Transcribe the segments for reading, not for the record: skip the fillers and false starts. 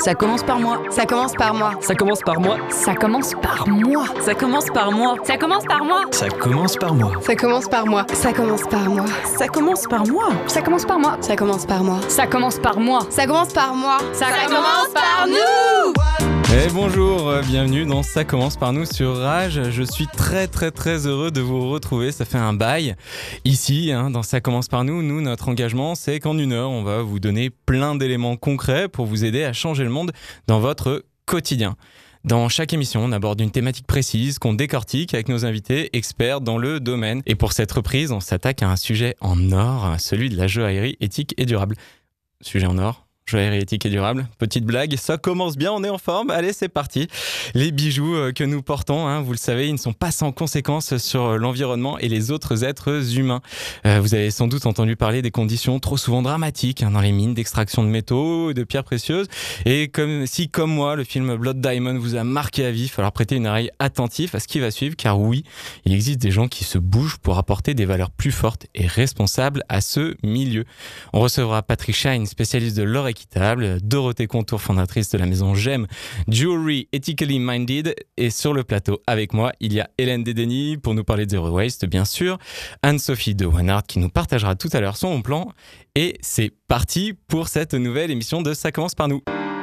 Ça commence par moi. Ça commence par moi. Ça commence par moi. Ça commence par moi. Ça commence par moi. Ça commence par moi. Ça commence par moi. Ça commence par moi. Ça commence par moi. Ça commence par moi. Ça commence par moi. Ça commence par moi. Ça commence par moi. Ça commence par moi. Ça commence par nous. Et bonjour, bienvenue dans Ça commence par nous sur Rage. Je suis très heureux de vous retrouver, ça fait un bail. Ici, dans Ça commence par nous, notre engagement, c'est qu'en 1 heure, on va vous donner plein d'éléments concrets pour vous aider à changer le monde dans votre quotidien. Dans chaque émission, on aborde une thématique précise qu'on décortique avec nos invités experts dans le domaine. Et pour cette reprise, on s'attaque à un sujet en or, celui de la joaillerie éthique et durable. Sujet en or, joaillerie éthique et durable. Petite blague, ça commence bien, on est en forme. Allez, c'est parti. Les bijoux que nous portons, vous le savez, ils ne sont pas sans conséquences sur l'environnement et les autres êtres humains. Vous avez sans doute entendu parler des conditions trop souvent dramatiques dans les mines d'extraction de métaux et de pierres précieuses. Et comme moi, le film Blood Diamond vous a marqué à vif, alors prêtez une oreille attentive à ce qui va suivre, car oui, il existe des gens qui se bougent pour apporter des valeurs plus fortes et responsables à ce milieu. On recevra Patrick Shine, spécialiste de l'or équitable, Dorothée Contour, fondatrice de la maison GEM Jewelry Ethically Minded, et sur le plateau avec moi, il y a Hélène Dédény pour nous parler de Zero Waste, bien sûr, Anne-Sophie de Wanard qui nous partagera tout à l'heure son plan, et c'est parti pour cette nouvelle émission de Ça commence par nous.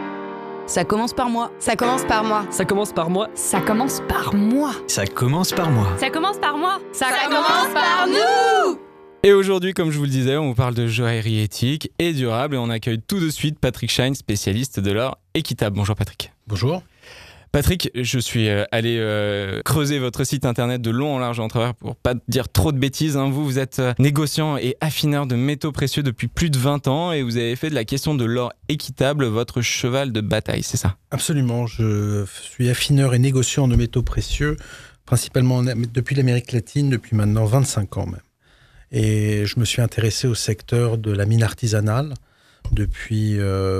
Ça commence par moi. Ça commence par moi. Ça commence par moi. Ça commence par moi. Ça commence par moi. Ça commence par moi. Ça commence par nous. Et aujourd'hui, comme je vous le disais, on vous parle de joaillerie éthique et durable, et on accueille tout de suite Patrick Shine, spécialiste de l'or équitable. Bonjour Patrick. Bonjour. Patrick, je suis allé creuser votre site internet de long en large et en travers pour pas dire trop de bêtises. Vous êtes négociant et affineur de métaux précieux depuis plus de 20 ans et vous avez fait de la question de l'or équitable votre cheval de bataille, c'est ça ? Absolument, je suis affineur et négociant de métaux précieux, principalement depuis l'Amérique latine, depuis maintenant 25 ans même. Et je me suis intéressé au secteur de la mine artisanale depuis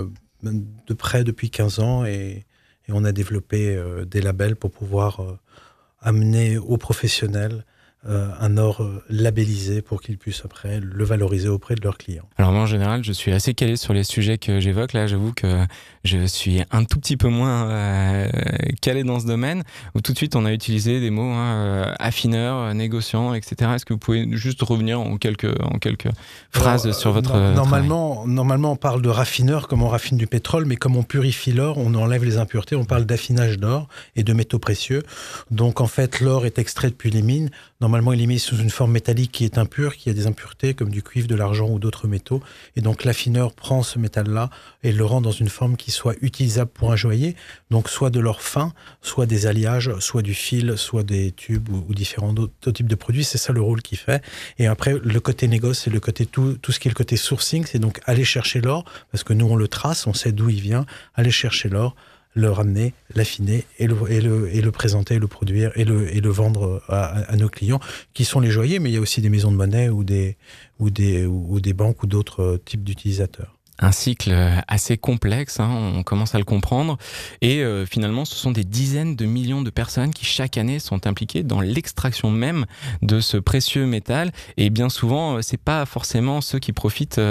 15 ans et on a développé des labels pour pouvoir amener aux professionnels un or labellisé pour qu'ils puissent après le valoriser auprès de leurs clients. Alors moi en général je suis assez calé sur les sujets que j'évoque. Là j'avoue que je suis un tout petit peu moins calé dans ce domaine où tout de suite on a utilisé des mots affineur, négociant, etc. Est-ce que vous pouvez juste revenir en quelques phrases sur votre Normalement on parle de raffineur comme on raffine du pétrole, mais comme on purifie l'or, on enlève les impuretés, on parle d'affinage d'or et de métaux précieux. Donc en fait l'or est extrait depuis les mines. Normalement, il est mis sous une forme métallique qui est impure, qui a des impuretés comme du cuivre, de l'argent ou d'autres métaux. Et donc, l'affineur prend ce métal-là et le rend dans une forme qui soit utilisable pour un joaillier. Donc, soit de l'or fin, soit des alliages, soit du fil, soit des tubes ou différents autres types de produits. C'est ça le rôle qu'il fait. Et après, le côté négoce, c'est le côté tout ce qui est le côté sourcing. C'est donc aller chercher l'or, parce que nous, on le trace, on sait d'où il vient. Aller chercher l'or, le ramener, l'affiner et le présenter, le produire et le vendre à nos clients qui sont les joailliers, mais il y a aussi des maisons de monnaie ou des banques ou d'autres types d'utilisateurs. Un cycle assez complexe, on commence à le comprendre, et finalement ce sont des dizaines de millions de personnes qui chaque année sont impliquées dans l'extraction même de ce précieux métal, et bien souvent c'est pas forcément ceux qui profitent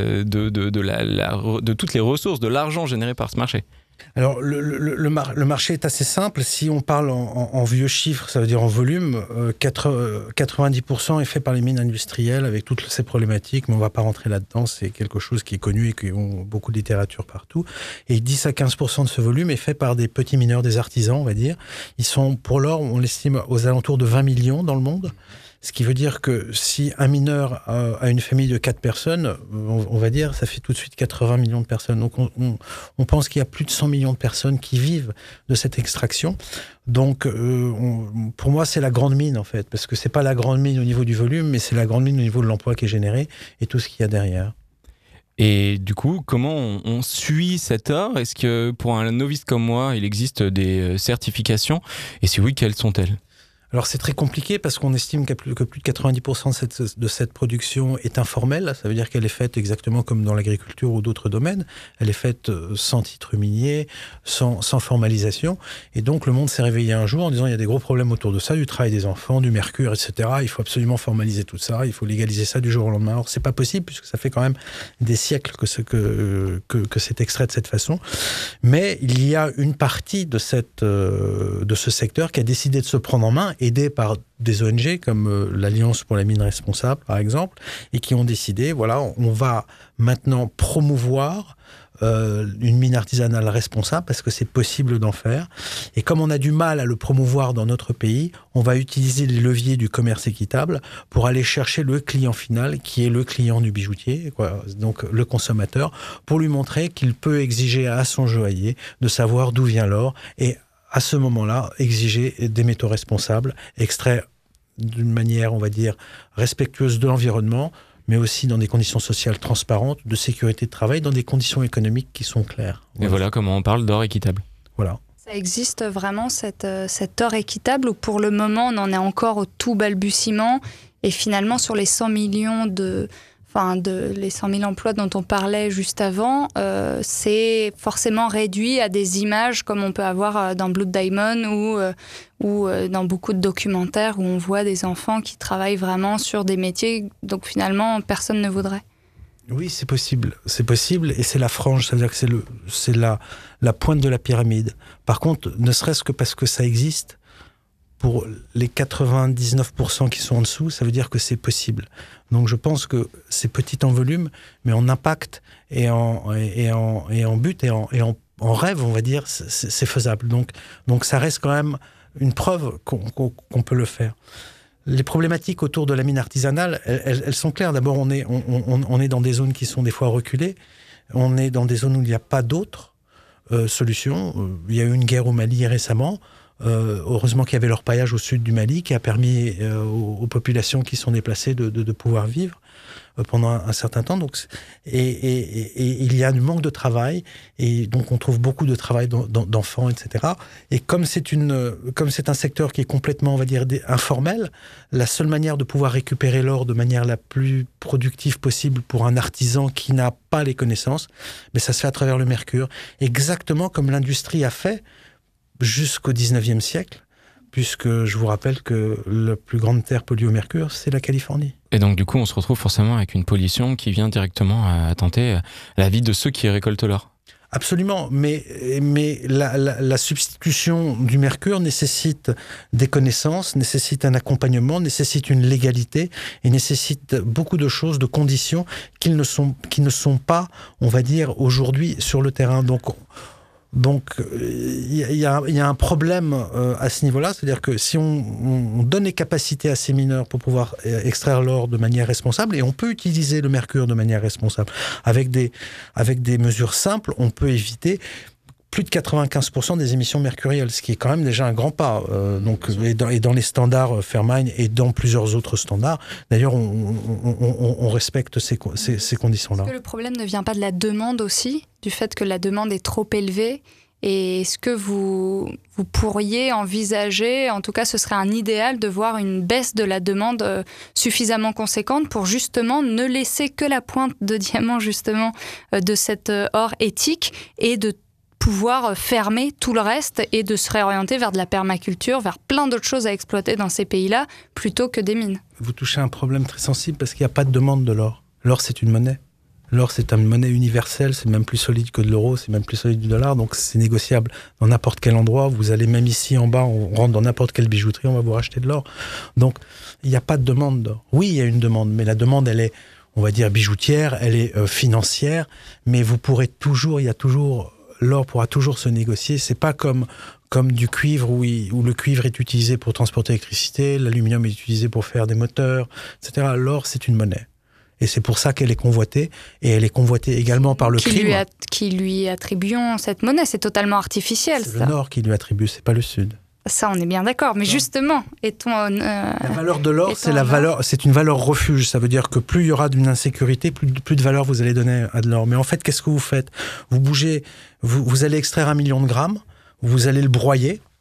de toutes les ressources, de l'argent généré par ce marché. Alors, le marché est assez simple. Si on parle en vieux chiffres, ça veut dire en volume, 90% est fait par les mines industrielles avec toutes ces problématiques, mais on ne va pas rentrer là-dedans. C'est quelque chose qui est connu et qui ont beaucoup de littérature partout. Et 10 à 15% de ce volume est fait par des petits mineurs, des artisans, on va dire. Ils sont, pour l'or, on l'estime aux alentours de 20 millions dans le monde. Ce qui veut dire que si un mineur a une famille de 4 personnes, on va dire, ça fait tout de suite 80 millions de personnes. Donc on pense qu'il y a plus de 100 millions de personnes qui vivent de cette extraction. Donc pour moi, c'est la grande mine en fait, parce que c'est pas la grande mine au niveau du volume, mais c'est la grande mine au niveau de l'emploi qui est généré et tout ce qu'il y a derrière. Et du coup, comment on suit cet or ? Est-ce que pour un novice comme moi, il existe des certifications ? Et si oui, quelles sont-elles ? Alors c'est très compliqué parce qu'on estime que plus de 90% de cette production est informelle. Ça veut dire qu'elle est faite exactement comme dans l'agriculture ou d'autres domaines. Elle est faite sans titre minier, sans formalisation. Et donc le monde s'est réveillé un jour en disant il y a des gros problèmes autour de ça, du travail des enfants, du mercure, etc. Il faut absolument formaliser tout ça, il faut légaliser ça du jour au lendemain. Alors c'est pas possible puisque ça fait quand même des siècles que c'est extrait de cette façon. Mais il y a une partie de ce secteur qui a décidé de se prendre en main, aidé par des ONG comme l'Alliance pour la mine responsable, par exemple, et qui ont décidé, voilà, on va maintenant promouvoir une mine artisanale responsable parce que c'est possible d'en faire. Et comme on a du mal à le promouvoir dans notre pays, on va utiliser les leviers du commerce équitable pour aller chercher le client final, qui est le client du bijoutier, quoi, donc le consommateur, pour lui montrer qu'il peut exiger à son joaillier de savoir d'où vient l'or et à ce moment-là, exiger des métaux responsables, extraits d'une manière, on va dire, respectueuse de l'environnement, mais aussi dans des conditions sociales transparentes, de sécurité de travail, dans des conditions économiques qui sont claires. Et voilà comment on parle d'or équitable. Voilà. Ça existe vraiment cet or équitable ou pour le moment on en est encore au tout balbutiement et finalement sur les 100 millions les 100 000 emplois dont on parlait juste avant, c'est forcément réduit à des images comme on peut avoir dans Blood Diamond ou dans beaucoup de documentaires où on voit des enfants qui travaillent vraiment sur des métiers donc finalement personne ne voudrait. Oui, c'est possible et c'est la frange, ça veut dire que c'est la pointe de la pyramide. Par contre, ne serait-ce que parce que ça existe, pour les 99% qui sont en dessous, ça veut dire que c'est possible. Donc je pense que c'est petit en volume, mais en impact et en but et en rêve, on va dire, c'est faisable. Donc ça reste quand même une preuve qu'on peut le faire. Les problématiques autour de la mine artisanale, elles sont claires. D'abord, on est dans des zones qui sont des fois reculées. On est dans des zones où il n'y a pas d'autres solutions. Il y a eu une guerre au Mali récemment. Heureusement qu'il y avait l'orpaillage au sud du Mali qui a permis aux populations qui sont déplacées de pouvoir vivre pendant un certain temps. Donc, et il y a du manque de travail et donc on trouve beaucoup de travail d'enfants, etc. Et comme c'est un secteur qui est complètement, on va dire, informel, la seule manière de pouvoir récupérer l'or de manière la plus productive possible pour un artisan qui n'a pas les connaissances, mais ça se fait à travers le mercure. Exactement comme l'industrie a fait jusqu'au 19e siècle, puisque je vous rappelle que la plus grande terre polluée au mercure, c'est la Californie. Et donc du coup, on se retrouve forcément avec une pollution qui vient directement attenter à la vie de ceux qui récoltent l'or. Absolument, mais la substitution du mercure nécessite des connaissances, nécessite un accompagnement, nécessite une légalité et nécessite beaucoup de choses, de conditions qui ne sont pas, on va dire, aujourd'hui sur le terrain. Donc, il y a un problème à ce niveau-là, c'est-à-dire que si on donne les capacités à ces mineurs pour pouvoir extraire l'or de manière responsable, et on peut utiliser le mercure de manière responsable, avec des mesures simples, on peut éviter plus de 95% des émissions mercurielles, ce qui est quand même déjà un grand pas. Et dans les standards Fairmine et dans plusieurs autres standards, d'ailleurs, on respecte ces conditions-là. Est-ce que le problème ne vient pas de la demande aussi, du fait que la demande est trop élevée? Et est-ce que vous pourriez envisager, en tout cas ce serait un idéal, de voir une baisse de la demande suffisamment conséquente pour justement ne laisser que la pointe de diamant justement de cet or éthique et de pouvoir fermer tout le reste et de se réorienter vers de la permaculture, vers plein d'autres choses à exploiter dans ces pays-là, plutôt que des mines. Vous touchez un problème très sensible parce qu'il n'y a pas de demande de l'or. L'or, c'est une monnaie. L'or, c'est une monnaie universelle, c'est même plus solide que de l'euro, c'est même plus solide du dollar, donc c'est négociable dans n'importe quel endroit. Vous allez même ici en bas, on rentre dans n'importe quelle bijouterie, on va vous racheter de l'or. Donc, il n'y a pas de demande d'or. Oui, il y a une demande, mais la demande, elle est, on va dire, bijoutière, elle est financière, mais vous pourrez toujours, l'or pourra toujours se négocier. C'est pas comme du cuivre où le cuivre est utilisé pour transporter l'électricité, l'aluminium est utilisé pour faire des moteurs, etc. L'or, c'est une monnaie. Et c'est pour ça qu'elle est convoitée. Et elle est convoitée également par le crime. Qui lui attribuons cette monnaie. C'est totalement artificiel, c'est le Nord qui lui attribue, c'est pas le Sud. Ça, on est bien d'accord. Mais justement, la valeur de l'or, c'est une valeur refuge. Ça veut dire que plus il y aura d'une insécurité, plus de valeur vous allez donner à de l'or. Mais en fait, qu'est-ce que vous faites ? Vous bougez, vous allez extraire 1 million de grammes, vous allez le broyer,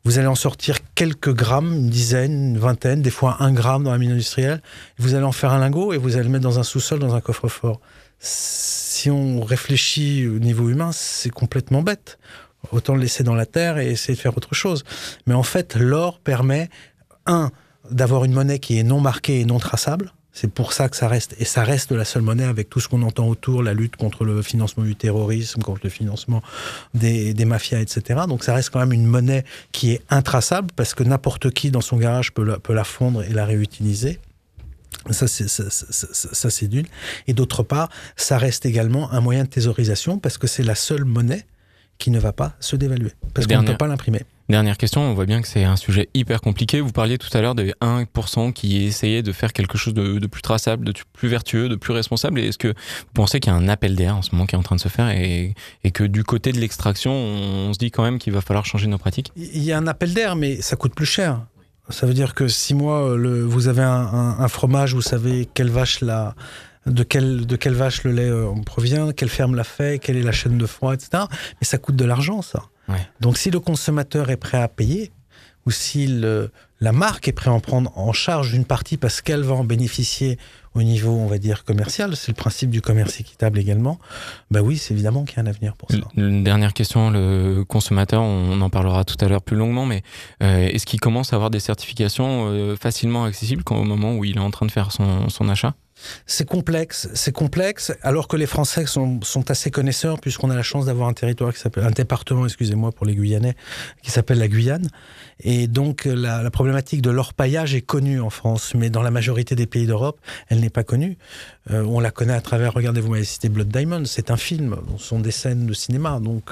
vous allez en sortir quelques grammes, une dizaine, une vingtaine, des fois 1 gramme dans la mine industrielle. Vous allez en faire un lingot et vous allez le mettre dans un sous-sol, dans un coffre-fort. Si on réfléchit au niveau humain, c'est complètement bête. Autant le laisser dans la terre et essayer de faire autre chose. Mais en fait, l'or permet, d'avoir une monnaie qui est non marquée et non traçable. C'est pour ça que ça reste la seule monnaie avec tout ce qu'on entend autour, la lutte contre le financement du terrorisme, contre le financement des mafias, etc. Donc ça reste quand même une monnaie qui est intraçable parce que n'importe qui dans son garage peut la fondre et la réutiliser. Ça, c'est d'une. Et d'autre part, ça reste également un moyen de thésaurisation parce que c'est la seule monnaie qui ne va pas se dévaluer. Parce qu'on ne peut pas l'imprimer. Dernière question, on voit bien que c'est un sujet hyper compliqué. Vous parliez tout à l'heure de 1% qui essayait de faire quelque chose de plus traçable, de plus vertueux, de plus responsable. Et est-ce que vous pensez qu'il y a un appel d'air en ce moment qui est en train de se faire et que du côté de l'extraction, on se dit quand même qu'il va falloir changer nos pratiques ? Il y a un appel d'air, mais ça coûte plus cher. Ça veut dire que si vous avez un fromage, vous savez quelle vache de quelle vache le lait provient, quelle ferme l'a fait, quelle est la chaîne de froid, etc. Mais ça coûte de l'argent, ça. Ouais. Donc si le consommateur est prêt à payer, ou si la marque est prête à en prendre en charge une partie parce qu'elle va en bénéficier au niveau, on va dire, commercial, c'est le principe du commerce équitable également, bah oui, c'est évidemment qu'il y a un avenir pour ça. Une dernière question, le consommateur, on en parlera tout à l'heure plus longuement, mais est-ce qu'il commence à avoir des certifications facilement accessibles au moment où il est en train de faire son achat ? C'est complexe, alors que les Français sont assez connaisseurs, puisqu'on a la chance d'avoir un département, pour les Guyanais, qui s'appelle la Guyane. Et donc, la problématique de l'orpaillage est connue en France, mais dans la majorité des pays d'Europe, elle n'est pas connue. On la connaît à travers, regardez, vous m'avez cité Blood Diamond, c'est un film, ce sont des scènes de cinéma, donc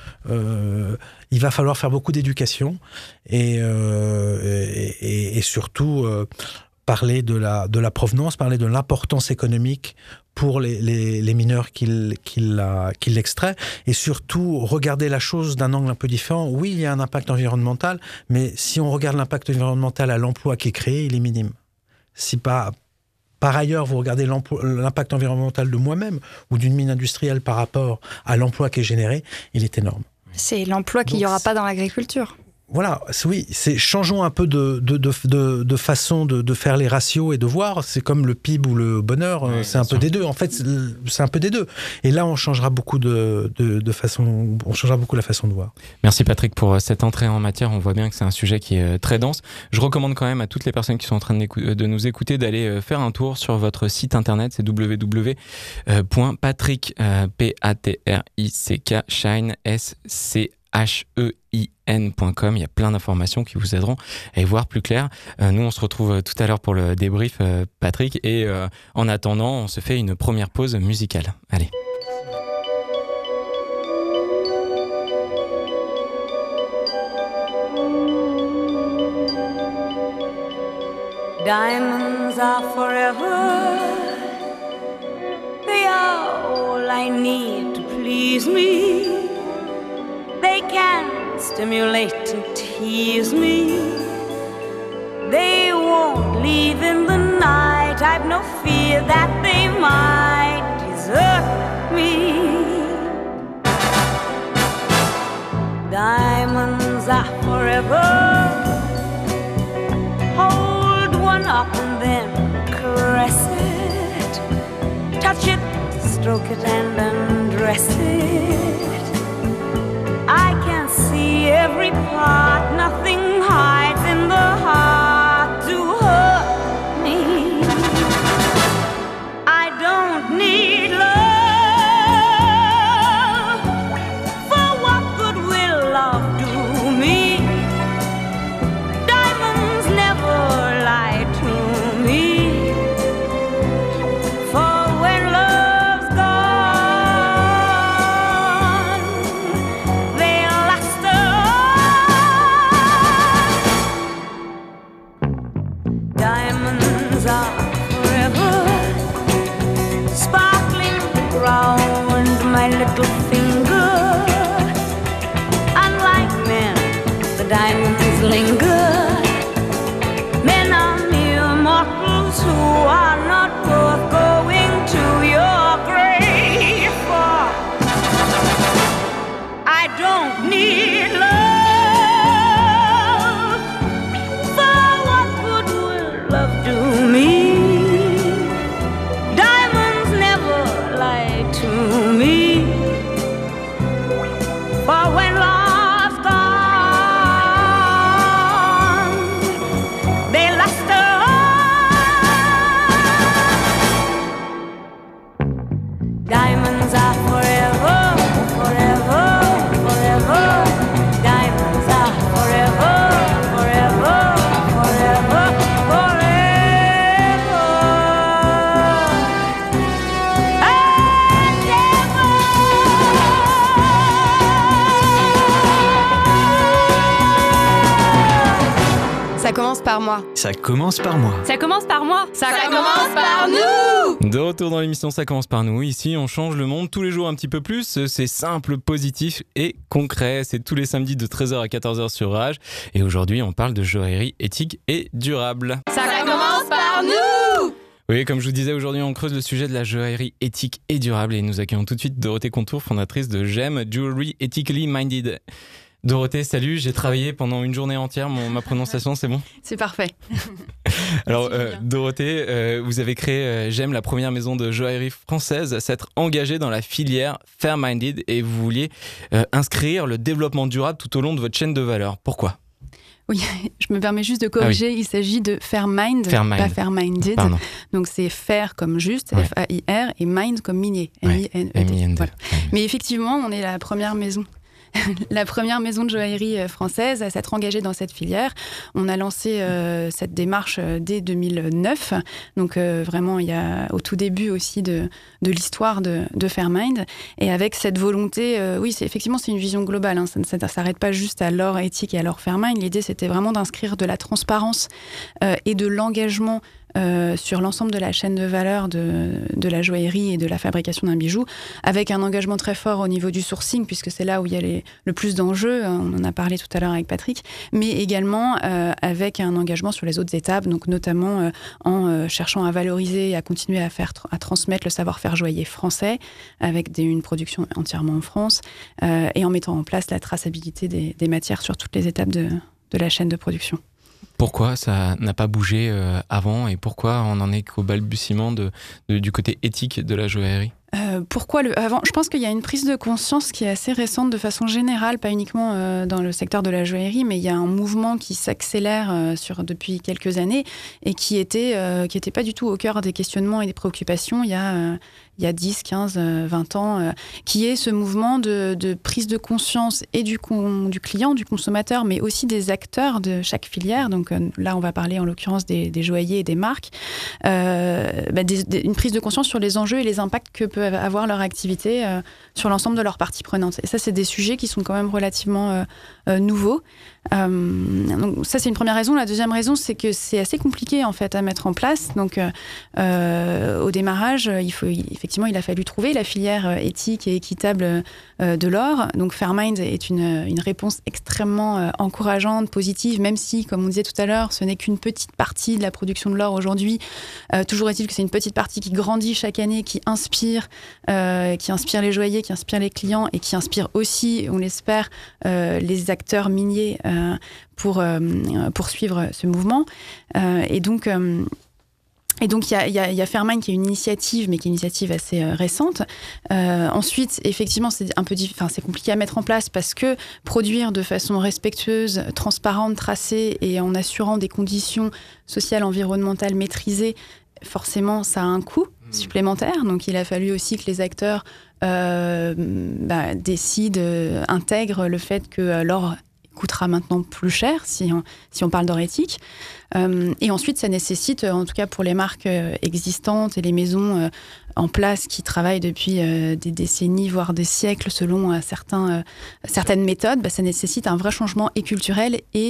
il va falloir faire beaucoup d'éducation et surtout parler de la provenance, parler de l'importance économique pour les mineurs qui l'extraient, et surtout regarder la chose d'un angle un peu différent. Oui, il y a un impact environnemental, mais si on regarde l'impact environnemental à l'emploi qui est créé, il est minime. Si pas, par ailleurs, vous regardez l'impact environnemental de moi-même ou d'une mine industrielle par rapport à l'emploi qui est généré, il est énorme. C'est l'emploi qu'il n'y aura pas dans l'agriculture. Voilà, oui, changeons un peu de façon de faire les ratios et de voir. C'est comme le PIB ou le bonheur, oui, c'est un peu des deux. En fait, c'est un peu des deux. Et là, on changera beaucoup la façon de voir. Merci Patrick pour cette entrée en matière. On voit bien que c'est un sujet qui est très dense. Je recommande quand même à toutes les personnes qui sont en train de nous écouter d'aller faire un tour sur votre site internet. C'est www.patrick, Patrick, Shine, HEIN.com. Il y a plein d'informations qui vous aideront à y voir plus clair. Nous, on se retrouve tout à l'heure pour le débrief, Patrick. Et en attendant, on se fait une première pause musicale. Allez. Diamonds are forever. They are all I need to please me. They can stimulate and tease me. They won't leave in the night. I've no fear that they might desert me. Diamonds are forever. Hold one up and then caress it. Touch it, stroke it and undress it. I can see every part, nothing hides in the heart to hurt me. I don't need love, for what good will love do me? Diamonds never lie to me, for when love's gone, par moi. Ça commence par moi. Ça commence par moi. Ça commence par nous. De retour dans l'émission Ça commence par nous. Ici, on change le monde tous les jours un petit peu plus. C'est simple, positif et concret. C'est tous les samedis de 13h à 14h sur Rage. Et aujourd'hui, on parle de joaillerie éthique et durable. Ça commence par nous. Oui, comme je vous disais, aujourd'hui, on creuse le sujet de la joaillerie éthique et durable. Et nous accueillons tout de suite Dorothée Contour, fondatrice de GEM, Jewelry Ethically Minded. Dorothée, salut, j'ai travaillé pendant une journée entière, ma prononciation c'est bon ? C'est parfait. Alors Dorothée, vous avez créé GEM, la première maison de joaillerie française à s'être engagée dans la filière Fair-Minded et vous vouliez inscrire le développement durable tout au long de votre chaîne de valeur. Pourquoi ? Oui, je me permets juste de corriger, il s'agit de Fair-Mind, pas Fair-Minded. Pardon. Donc c'est faire comme juste, Ouais. F-A-I-R, et mind comme minier, Ouais. M-I-N-E-D. M-I-N-D. Voilà. Mais effectivement, on est la première maison. La première maison de joaillerie française à s'être engagée dans cette filière. On a lancé cette démarche dès 2009, donc vraiment il y a au tout début aussi de l'histoire de Fair-Mind, et avec cette volonté, oui, c'est une vision globale, hein, ça ne s'arrête pas juste à l'or éthique et à l'or Fair-Mind. L'idée c'était vraiment d'inscrire de la transparence et de l'engagement sur l'ensemble de la chaîne de valeur de la joaillerie et de la fabrication d'un bijou, avec un engagement très fort au niveau du sourcing, puisque c'est là où il y a le plus d'enjeux, on en a parlé tout à l'heure avec Patrick, mais également avec un engagement sur les autres étapes, donc notamment en cherchant à valoriser et à continuer à transmettre le savoir-faire joaillier français, avec une production entièrement en France, et en mettant en place la traçabilité des matières sur toutes les étapes de la chaîne de production. Pourquoi ça n'a pas bougé avant et pourquoi on en est qu'au balbutiement du côté éthique de la joaillerie ? Pourquoi avant ? Je pense qu'il y a une prise de conscience qui est assez récente de façon générale, pas uniquement dans le secteur de la joaillerie, mais il y a un mouvement qui s'accélère depuis quelques années et qui était pas du tout au cœur des questionnements et des préoccupations il y a 10, 15, 20 ans, qui est ce mouvement de prise de conscience et du client, du consommateur, mais aussi des acteurs de chaque filière. Donc là, on va parler en l'occurrence des joailliers et des marques. Une prise de conscience sur les enjeux et les impacts que peut avoir leur activité sur l'ensemble de leurs parties prenantes. Et ça, c'est des sujets qui sont quand même relativement nouveaux. Donc ça, c'est une première raison. La deuxième raison, c'est que c'est assez compliqué en fait à mettre en place. Donc au démarrage, il a fallu trouver la filière éthique et équitable de l'or. Donc Fair-Mind est une réponse extrêmement encourageante, positive, même si, comme on disait tout à l'heure, ce n'est qu'une petite partie de la production de l'or aujourd'hui. Toujours est-il que c'est une petite partie qui grandit chaque année, qui inspire les joailliers, qui inspire les clients et qui inspire aussi, on l'espère, les acteurs miniers pour suivre ce mouvement. Et donc, il y a Fair-Mind qui est une initiative, mais qui est une initiative assez récente. Ensuite, effectivement, c'est c'est compliqué à mettre en place parce que produire de façon respectueuse, transparente, tracée et en assurant des conditions sociales, environnementales maîtrisées, forcément, ça a un coût supplémentaire. Donc, il a fallu aussi que les acteurs décident, intègrent le fait que l'or coûtera maintenant plus cher si on parle d'or éthique. Et ensuite, ça nécessite, en tout cas pour les marques existantes et les maisons en place qui travaillent depuis des décennies, voire des siècles selon certaines méthodes, ça nécessite un vrai changement et culturel et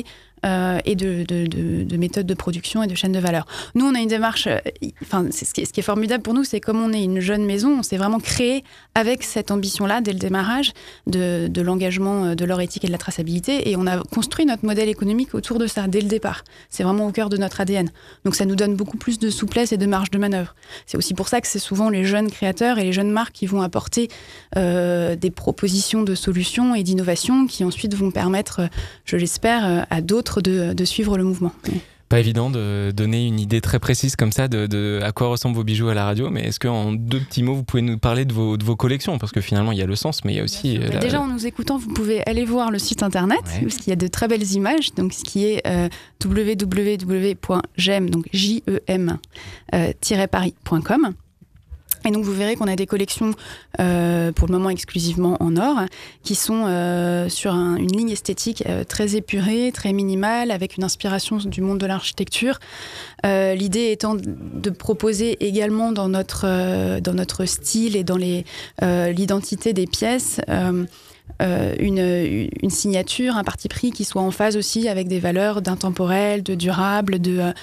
de méthodes de production et de chaîne de valeur. Nous, on a une démarche, ce qui est formidable pour nous, c'est comme on est une jeune maison, on s'est vraiment créé avec cette ambition-là dès le démarrage de l'engagement de l'or éthique et de la traçabilité, et on a construit notre modèle économique autour de ça dès le départ. C'est vraiment au cœur de notre ADN. Donc ça nous donne beaucoup plus de souplesse et de marge de manœuvre. C'est aussi pour ça que c'est souvent les jeunes créateurs et les jeunes marques qui vont apporter des propositions de solutions et d'innovations qui ensuite vont permettre, je l'espère, à d'autres de suivre le mouvement. Pas évident de donner une idée très précise comme ça de à quoi ressemblent vos bijoux à la radio, mais est-ce qu'en 2 petits mots, vous pouvez nous parler de vos collections ? Parce que finalement, il y a le sens, mais il y a aussi... Déjà, en nous écoutant, vous pouvez aller voir le site internet, parce qu'il y a de très belles images, donc ce qui est www.gem, donc JEM-paris.com. Et donc vous verrez qu'on a des collections pour le moment exclusivement en or qui sont sur une ligne esthétique très épurée, très minimale, avec une inspiration du monde de l'architecture. L'idée étant de proposer également dans notre style et dans l'identité des pièces une signature, un parti pris qui soit en phase aussi avec des valeurs d'intemporel, de durable,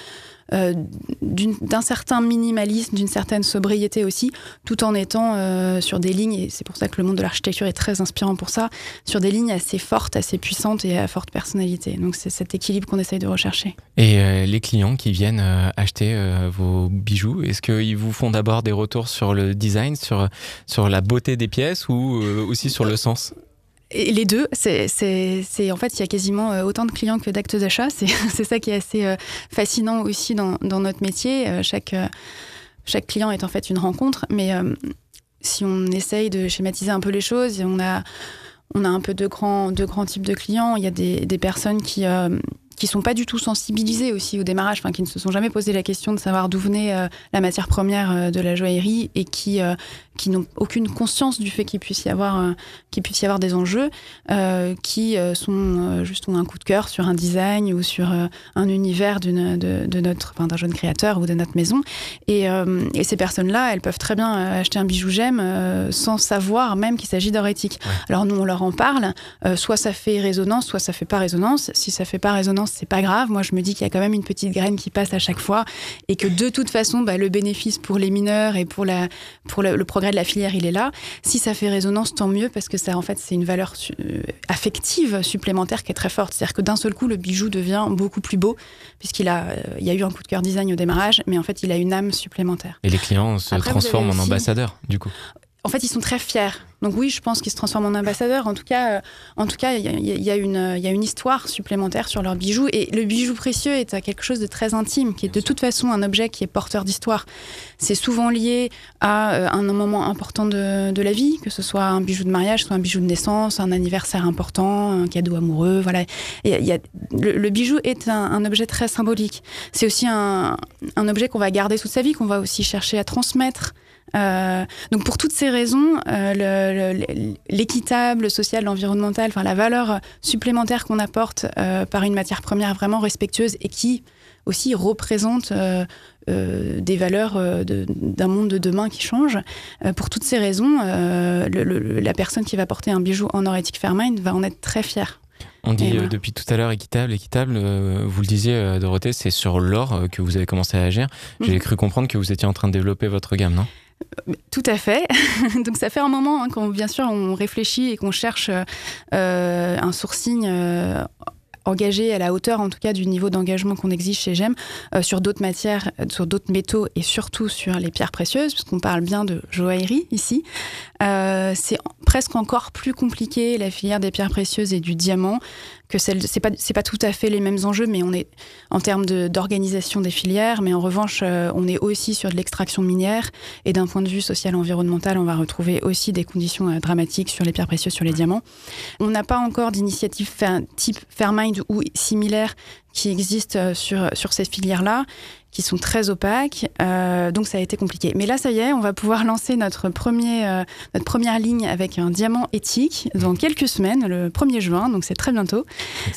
d'un certain minimalisme, d'une certaine sobriété aussi, tout en étant sur des lignes, et c'est pour ça que le monde de l'architecture est très inspirant pour ça, sur des lignes assez fortes, assez puissantes et à forte personnalité. Donc c'est cet équilibre qu'on essaye de rechercher. Et les clients qui viennent acheter vos bijoux, est-ce qu'ils vous font d'abord des retours sur le design, sur la beauté des pièces ou aussi sur le sens ? Et les deux, c'est en fait, il y a quasiment autant de clients que d'actes d'achat. C'est ça qui est assez fascinant aussi dans notre métier. Chaque client est en fait une rencontre. Mais si on essaye de schématiser un peu les choses, on a un peu deux grands types de clients. Il y a des personnes qui sont pas du tout sensibilisées aussi au démarrage, enfin qui ne se sont jamais posé la question de savoir d'où venait la matière première de la joaillerie et qui n'ont aucune conscience du fait qu'il puisse y avoir des enjeux, qui juste ont un coup de cœur sur un design ou sur un univers d'un jeune créateur ou de notre maison. Et ces personnes-là, elles peuvent très bien acheter un bijou gemme sans savoir même qu'il s'agit d'or éthique. Ouais. Alors nous, on leur en parle. Soit ça fait résonance, soit ça fait pas résonance. Si ça fait pas résonance, c'est pas grave. Moi, je me dis qu'il y a quand même une petite graine qui passe à chaque fois et que de toute façon, le bénéfice pour les mineurs et pour le progrès de la filière, il est là. Si ça fait résonance, tant mieux, parce que ça, en fait, c'est une valeur affective supplémentaire qui est très forte. C'est-à-dire que d'un seul coup, le bijou devient beaucoup plus beau, puisqu'il y a eu un coup de cœur design au démarrage, mais en fait, il a une âme supplémentaire. Et les clients se transforment en ambassadeurs, du coup. En fait, ils sont très fiers. Donc oui, je pense qu'ils se transforment en ambassadeurs. En tout cas, il y a une histoire supplémentaire sur leur bijou. Et le bijou précieux est quelque chose de très intime, qui est de toute façon un objet qui est porteur d'histoire. C'est souvent lié à un moment important de la vie, que ce soit un bijou de mariage, soit un bijou de naissance, un anniversaire important, un cadeau amoureux. Voilà. Le bijou est un objet très symbolique. C'est aussi un objet qu'on va garder toute sa vie, qu'on va aussi chercher à transmettre. Donc pour toutes ces raisons, l'équitable, le social, l'environnemental, enfin la valeur supplémentaire qu'on apporte par une matière première vraiment respectueuse et qui aussi représente des valeurs d'un monde de demain qui change. Pour toutes ces raisons, la personne qui va porter un bijou en or éthique Fairmined va en être très fière. On dit depuis tout à l'heure équitable, vous le disiez Dorothée, c'est sur l'or que vous avez commencé à agir. J'ai cru comprendre que vous étiez en train de développer votre gamme, non ? Tout à fait. Donc ça fait un moment quand bien sûr on réfléchit et qu'on cherche un sourcing engagé à la hauteur en tout cas du niveau d'engagement qu'on exige chez GEM sur d'autres matières, sur d'autres métaux et surtout sur les pierres précieuses, puisqu'on parle bien de joaillerie ici. C'est presque encore plus compliqué la filière des pierres précieuses et du diamant que c'est pas tout à fait les mêmes enjeux, mais on est en termes d'organisation des filières, mais en revanche on est aussi sur de l'extraction minière et d'un point de vue social environnemental on va retrouver aussi des conditions dramatiques sur les pierres précieuses, sur les diamants. On n'a pas encore d'initiative type Fairmined ou similaire qui existent sur ces filières-là, qui sont très opaques, donc ça a été compliqué. Mais là, ça y est, on va pouvoir lancer notre première ligne avec un diamant éthique dans quelques semaines, le 1er juin, donc c'est très bientôt.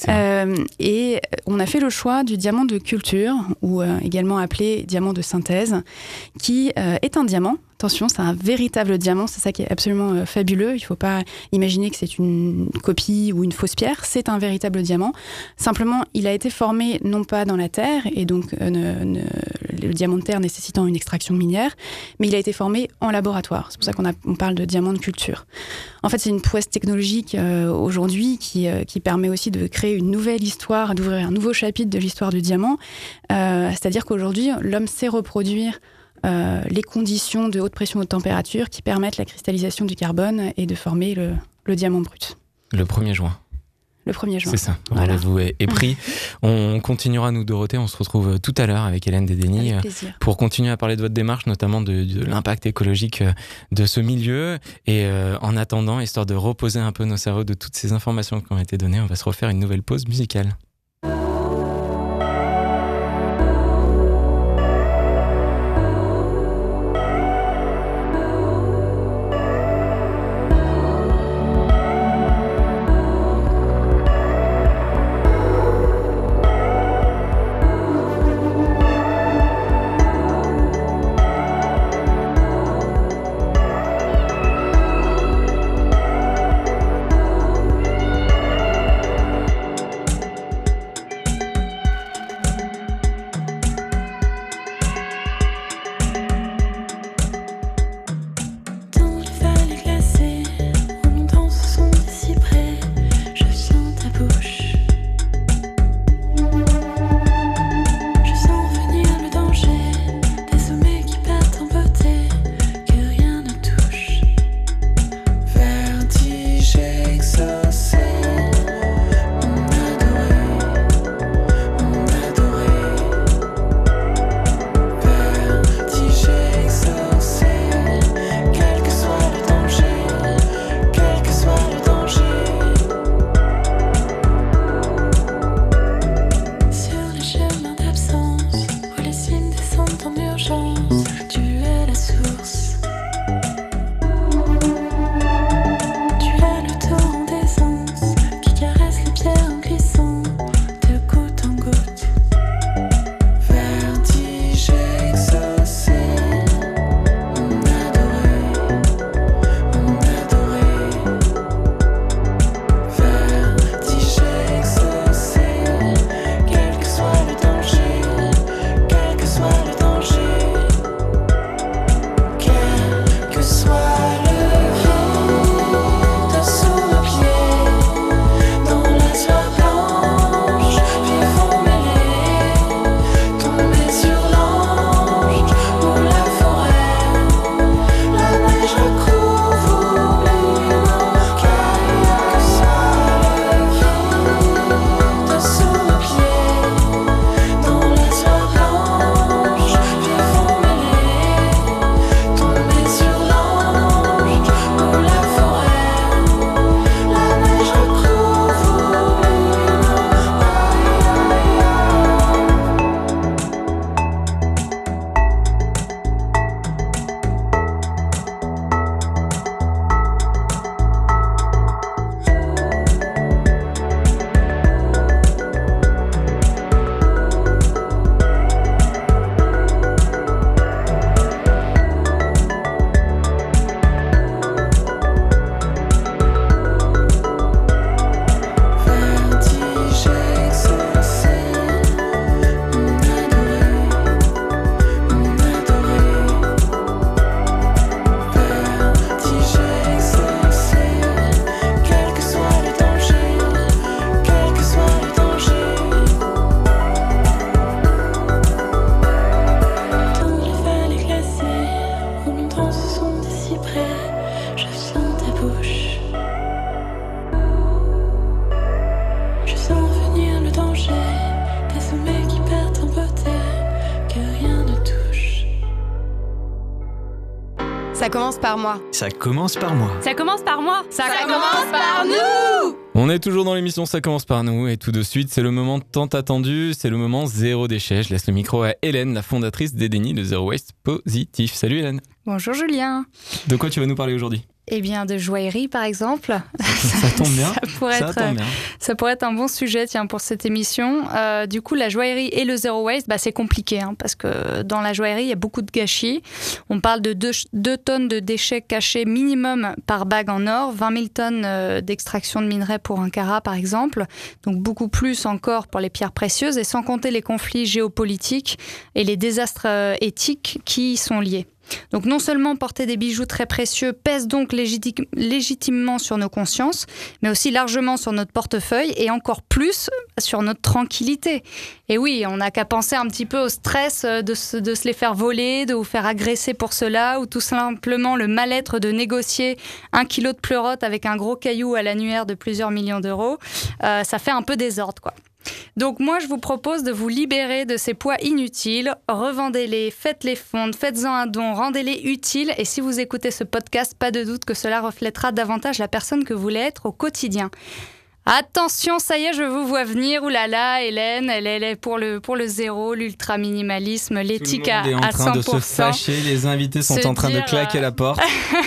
Et on a fait le choix du diamant de culture, ou également appelé diamant de synthèse, qui est un diamant. Attention, c'est un véritable diamant, c'est ça qui est absolument fabuleux. Il ne faut pas imaginer que c'est une copie ou une fausse pierre, c'est un véritable diamant. Simplement, il a été formé non pas dans la terre, et donc le diamant de terre nécessitant une extraction minière, mais il a été formé en laboratoire. C'est pour ça qu'on parle de diamant de culture. En fait, c'est une prouesse technologique aujourd'hui qui permet aussi de créer une nouvelle histoire, d'ouvrir un nouveau chapitre de l'histoire du diamant. C'est-à-dire qu'aujourd'hui, l'homme sait reproduire les conditions de haute pression, haute température qui permettent la cristallisation du carbone et de former le diamant brut. Le 1er juin. Le 1er juin. C'est ça, rendez-vous est pris. On continuera, nous, Dorothée, on se retrouve tout à l'heure avec Hélène Dédény pour continuer à parler de votre démarche, notamment de l'impact écologique de ce milieu. Et en attendant, histoire de reposer un peu nos cerveaux de toutes ces informations qui ont été données, on va se refaire une nouvelle pause musicale. d'urgence, tu es la source. Tu es le torrent d'essence qui caresse les pierres en glissant de goutte en goutte. Vertige exaucé, mon adoré, mon adoré. Vertige exaucé, quel que soit le danger, quel que soit le danger, quel que soit le vent dessous nos pieds, dans la soie blanche, vivons mêlés, tomber sur l'ange ou la forêt, la neige recouvre l'humain, quel que soit le vent dessous nos pieds, dans la soie blanche, vivons mêlés, tomber sur l'ange ou la forêt, la neige recouvre l'humain. Vertige exaucé, mon adoré, mon adoré. Vertige exaucé, quel que soit le danger, quel que soit le danger. Dans les vallées glacées, où longtemps se sont des cyprès, je sens ta bouche. Je sens venir le danger, des sommets qui perdent en beauté, que rien ne touche. Ça commence par moi. Ça commence par moi. Ça commence par moi. Ça commence par nous. On est toujours dans l'émission Ça commence par nous et tout de suite c'est le moment tant attendu, c'est le moment zéro déchet. Je laisse le micro à Hélène, la fondatrice d'Edeni, de Zero Waste Positif. Salut Hélène. Bonjour Julien. De quoi tu vas nous parler aujourd'hui ? Eh bien, de joaillerie, par exemple. Ça tombe bien. Ça pourrait être un bon sujet, tiens, pour cette émission. Du coup, la joaillerie et le zero waste, c'est compliqué, parce que dans la joaillerie, il y a beaucoup de gâchis. On parle de 2 tonnes de déchets cachés minimum par bague en or, 20 000 tonnes d'extraction de minerais pour un carat, par exemple. Donc, beaucoup plus encore pour les pierres précieuses, et sans compter les conflits géopolitiques et les désastres éthiques qui y sont liés. Donc non seulement porter des bijoux très précieux pèse donc légitimement sur nos consciences, mais aussi largement sur notre portefeuille et encore plus sur notre tranquillité. Et oui, on n'a qu'à penser un petit peu au stress de se les faire voler, de vous faire agresser pour cela, ou tout simplement le mal-être de négocier 1 kilo de pleurote avec un gros caillou à l'annuaire de plusieurs millions d'euros. Ça fait un peu désordre, quoi. Donc moi, je vous propose de vous libérer de ces poids inutiles. Revendez-les, faites-les fondre, faites-en un don, rendez-les utiles. Et si vous écoutez ce podcast, pas de doute que cela reflètera davantage la personne que vous voulez être au quotidien. Attention, ça y est, je vous vois venir. Ouh là là, Hélène, elle est pour le zéro, l'ultra-minimalisme, l'éthique à 100%. Tout le monde est en train de se fâcher, les invités sont en train de claquer la porte.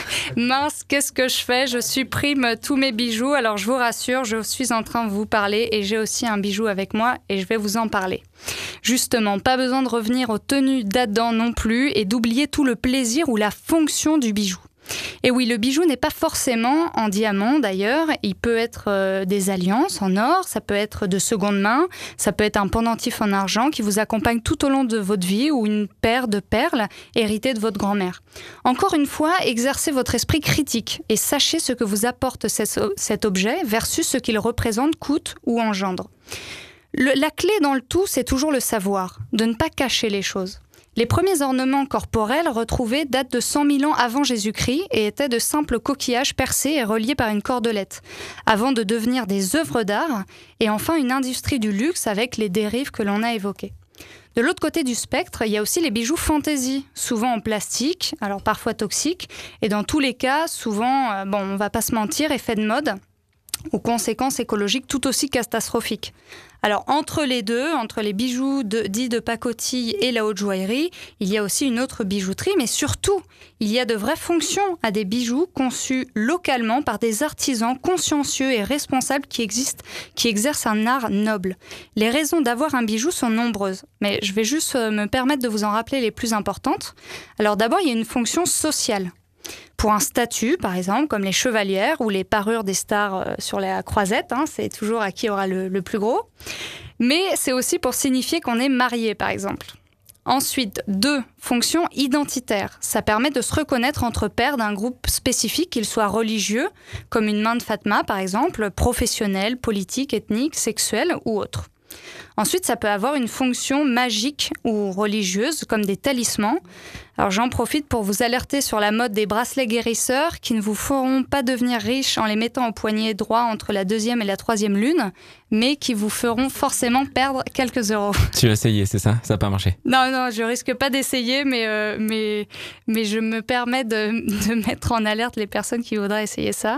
Mince, qu'est-ce que je fais ? Je supprime tous mes bijoux. Alors je vous rassure, je suis en train de vous parler et j'ai aussi un bijou avec moi et je vais vous en parler. Justement, pas besoin de revenir aux tenues d'Adam non plus et d'oublier tout le plaisir ou la fonction du bijou. Et oui, le bijou n'est pas forcément en diamant d'ailleurs, il peut être des alliances en or, ça peut être de seconde main, ça peut être un pendentif en argent qui vous accompagne tout au long de votre vie ou une paire de perles héritées de votre grand-mère. Encore une fois, exercez votre esprit critique et sachez ce que vous apporte cet objet versus ce qu'il représente, coûte ou engendre. La clé dans le tout, c'est toujours le savoir, de ne pas cacher les choses. Les premiers ornements corporels retrouvés datent de 100 000 ans avant Jésus-Christ et étaient de simples coquillages percés et reliés par une cordelette, avant de devenir des œuvres d'art et enfin une industrie du luxe avec les dérives que l'on a évoquées. De l'autre côté du spectre, il y a aussi les bijoux fantaisie, souvent en plastique, alors parfois toxiques, et dans tous les cas, souvent, on va pas se mentir, effet de mode. aux conséquences écologiques tout aussi catastrophiques. Alors, entre les deux, entre les bijoux dits de pacotille et la haute joaillerie, il y a aussi une autre bijouterie, mais surtout, il y a de vraies fonctions à des bijoux conçus localement par des artisans consciencieux et responsables qui exercent un art noble. Les raisons d'avoir un bijou sont nombreuses, mais je vais juste me permettre de vous en rappeler les plus importantes. Alors d'abord, il y a une fonction sociale. Pour un statut, par exemple, comme les chevalières ou les parures des stars sur la croisette, c'est toujours à qui aura le plus gros. Mais c'est aussi pour signifier qu'on est marié, par exemple. Ensuite, 2, fonction identitaire. Ça permet de se reconnaître entre pairs d'un groupe spécifique, qu'il soit religieux, comme une main de Fatma, par exemple, professionnel, politique, ethnique, sexuel ou autre. Ensuite, ça peut avoir une fonction magique ou religieuse, comme des talismans. Alors j'en profite pour vous alerter sur la mode des bracelets guérisseurs qui ne vous feront pas devenir riche en les mettant au poignet droit entre la 2e et la 3e lune, mais qui vous feront forcément perdre quelques euros. Tu as essayé, c'est ça ? Ça n'a pas marché ? Non, je risque pas d'essayer, mais je me permets de mettre en alerte les personnes qui voudraient essayer ça.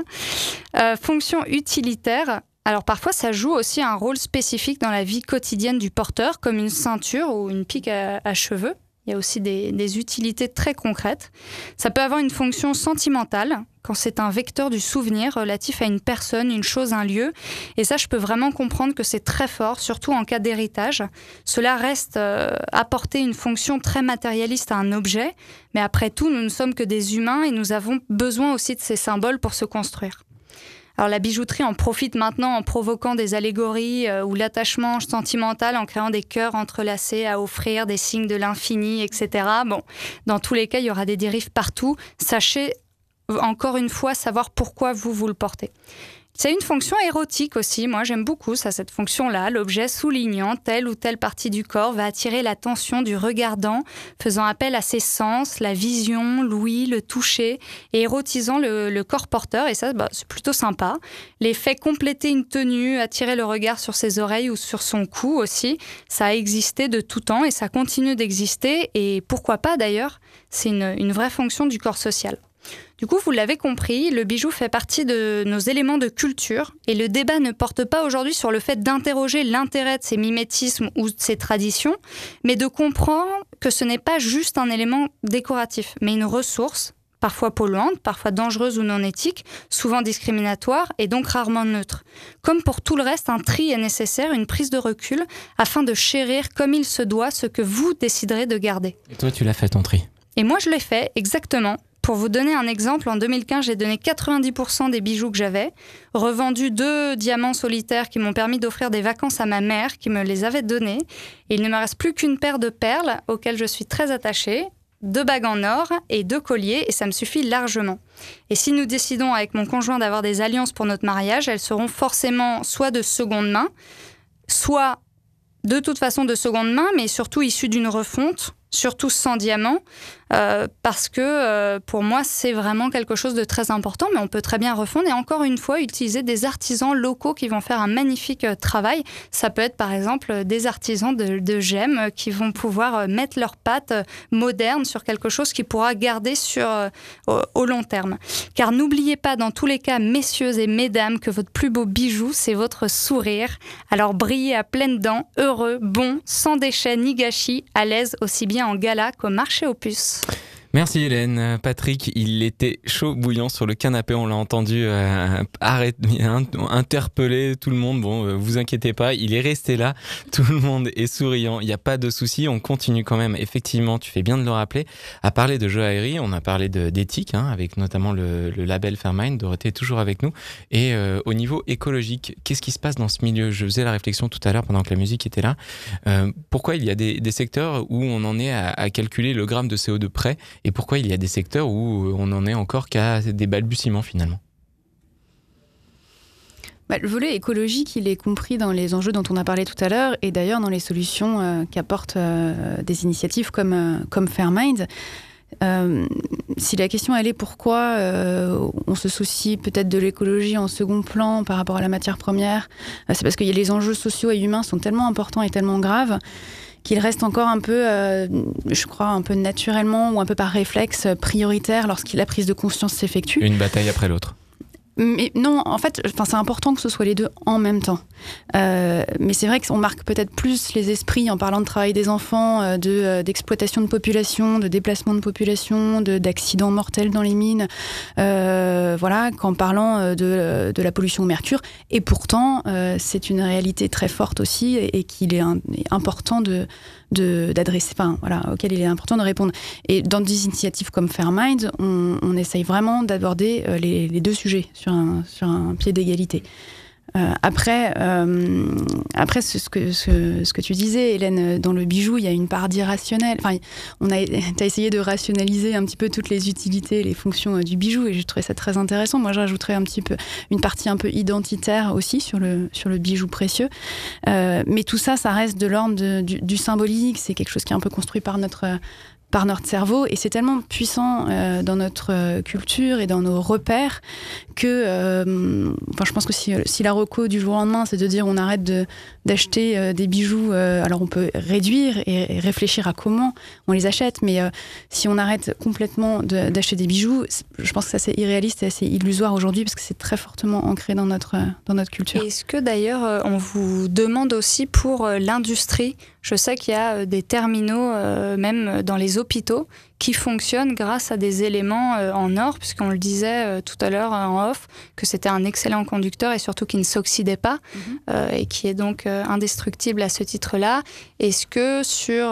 Fonction utilitaire. Alors parfois, ça joue aussi un rôle spécifique dans la vie quotidienne du porteur, comme une ceinture ou une pique à cheveux. Il y a aussi des utilités très concrètes. Ça peut avoir une fonction sentimentale, quand c'est un vecteur du souvenir relatif à une personne, une chose, un lieu. Et ça, je peux vraiment comprendre que c'est très fort, surtout en cas d'héritage. Cela reste apporter une fonction très matérialiste à un objet, mais après tout, nous ne sommes que des humains et nous avons besoin aussi de ces symboles pour se construire. Alors la bijouterie en profite maintenant en provoquant des allégories ou l'attachement sentimental en créant des cœurs entrelacés à offrir, des signes de l'infini, etc. Bon, dans tous les cas, il y aura des dérives partout. Sachez encore une fois savoir pourquoi vous le portez. C'est une fonction érotique aussi. Moi, j'aime beaucoup ça, cette fonction-là. L'objet soulignant telle ou telle partie du corps va attirer l'attention du regardant, faisant appel à ses sens, la vision, l'ouïe, le toucher, et érotisant le corps porteur. Et ça, c'est plutôt sympa. L'effet compléter une tenue, attirer le regard sur ses oreilles ou sur son cou aussi, ça a existé de tout temps et ça continue d'exister. Et pourquoi pas d'ailleurs, c'est une vraie fonction du corps social. Du coup, vous l'avez compris, le bijou fait partie de nos éléments de culture et le débat ne porte pas aujourd'hui sur le fait d'interroger l'intérêt de ces mimétismes ou de ces traditions, mais de comprendre que ce n'est pas juste un élément décoratif, mais une ressource, parfois polluante, parfois dangereuse ou non éthique, souvent discriminatoire et donc rarement neutre. Comme pour tout le reste, un tri est nécessaire, une prise de recul, afin de chérir comme il se doit ce que vous déciderez de garder. Et toi, tu l'as fait ton tri ? Et moi, je l'ai fait, exactement. Pour vous donner un exemple, en 2015, j'ai donné 90% des bijoux que j'avais, revendu 2 diamants solitaires qui m'ont permis d'offrir des vacances à ma mère qui me les avait donnés. Et il ne me reste plus qu'une paire de perles auxquelles je suis très attachée, 2 bagues en or et 2 colliers, et ça me suffit largement. Et si nous décidons avec mon conjoint d'avoir des alliances pour notre mariage, elles seront forcément soit de seconde main, soit de toute façon de seconde main, mais surtout issues d'une refonte, surtout sans diamant, parce que pour moi, c'est vraiment quelque chose de très important, mais on peut très bien refondre et encore une fois utiliser des artisans locaux qui vont faire un magnifique travail. Ça peut être par exemple des artisans de gemmes qui vont pouvoir mettre leurs pattes modernes sur quelque chose qui pourra garder au long terme. Car n'oubliez pas dans tous les cas, messieurs et mesdames, que votre plus beau bijou, c'est votre sourire. Alors brillez à pleines dents, heureux, bon, sans déchets ni gâchis, à l'aise aussi bien en gala qu'au marché aux puces. Merci Hélène. Patrick, il était chaud bouillant sur le canapé, on l'a entendu interpeller tout le monde. Bon, vous inquiétez pas, il est resté là, tout le monde est souriant, il n'y a pas de souci, on continue quand même. Effectivement, tu fais bien de le rappeler, à parler de joaillerie, on a parlé d'éthique, avec notamment le label Fairmined. Dorothée est toujours avec nous. Et au niveau écologique, qu'est-ce qui se passe dans ce milieu ? Je faisais la réflexion tout à l'heure pendant que la musique était là. Pourquoi il y a des secteurs où on en est à calculer le gramme de CO2 près ? Et pourquoi il y a des secteurs où on n'en est encore qu'à des balbutiements finalement ? Le volet écologique, il est compris dans les enjeux dont on a parlé tout à l'heure et d'ailleurs dans les solutions qu'apportent des initiatives comme Fairmined. Si la question elle est pourquoi on se soucie peut-être de l'écologie en second plan par rapport à la matière première, c'est parce que les enjeux sociaux et humains sont tellement importants et tellement graves qu'il reste encore un peu, je crois, un peu naturellement ou un peu par réflexe prioritaire lorsque la prise de conscience s'effectue. Une bataille après l'autre. Mais non, en fait, c'est important que ce soit les deux en même temps. Mais c'est vrai qu'on marque peut-être plus les esprits en parlant de travail des enfants, d'exploitation de population, de déplacement de population, d'accidents mortels dans les mines, qu'en parlant de la pollution au mercure. Et pourtant, c'est une réalité très forte aussi et qu'il est important d'adresser, auquel il est important de répondre. Et dans des initiatives comme Fairminds, on essaye vraiment d'aborder les deux sujets sur un pied d'égalité. Après, ce que tu disais, Hélène, dans le bijou, il y a une part d'irrationnel. Enfin, t'as essayé de rationaliser un petit peu toutes les utilités, les fonctions du bijou, et j'ai trouvé ça très intéressant. Moi, je rajouterais un petit peu une partie un peu identitaire aussi sur le bijou précieux. Mais tout ça, ça reste de l'ordre du symbolique. C'est quelque chose qui est un peu construit par notre cerveau, et c'est tellement puissant dans notre culture et dans nos repères que je pense que si la reco du jour au lendemain, c'est de dire on arrête d'acheter des bijoux, alors on peut réduire et réfléchir à comment on les achète, mais si on arrête complètement d'acheter des bijoux, je pense que c'est assez irréaliste et assez illusoire aujourd'hui, parce que c'est très fortement ancré dans notre culture. Et est-ce que d'ailleurs on vous demande aussi pour l'industrie? Je sais qu'il y a des terminaux, même dans les hôpitaux, qui fonctionnent grâce à des éléments en or, puisqu'on le disait tout à l'heure en off, que c'était un excellent conducteur et surtout qui ne s'oxydait pas, et qui est donc indestructible à ce titre-là. Est-ce que sur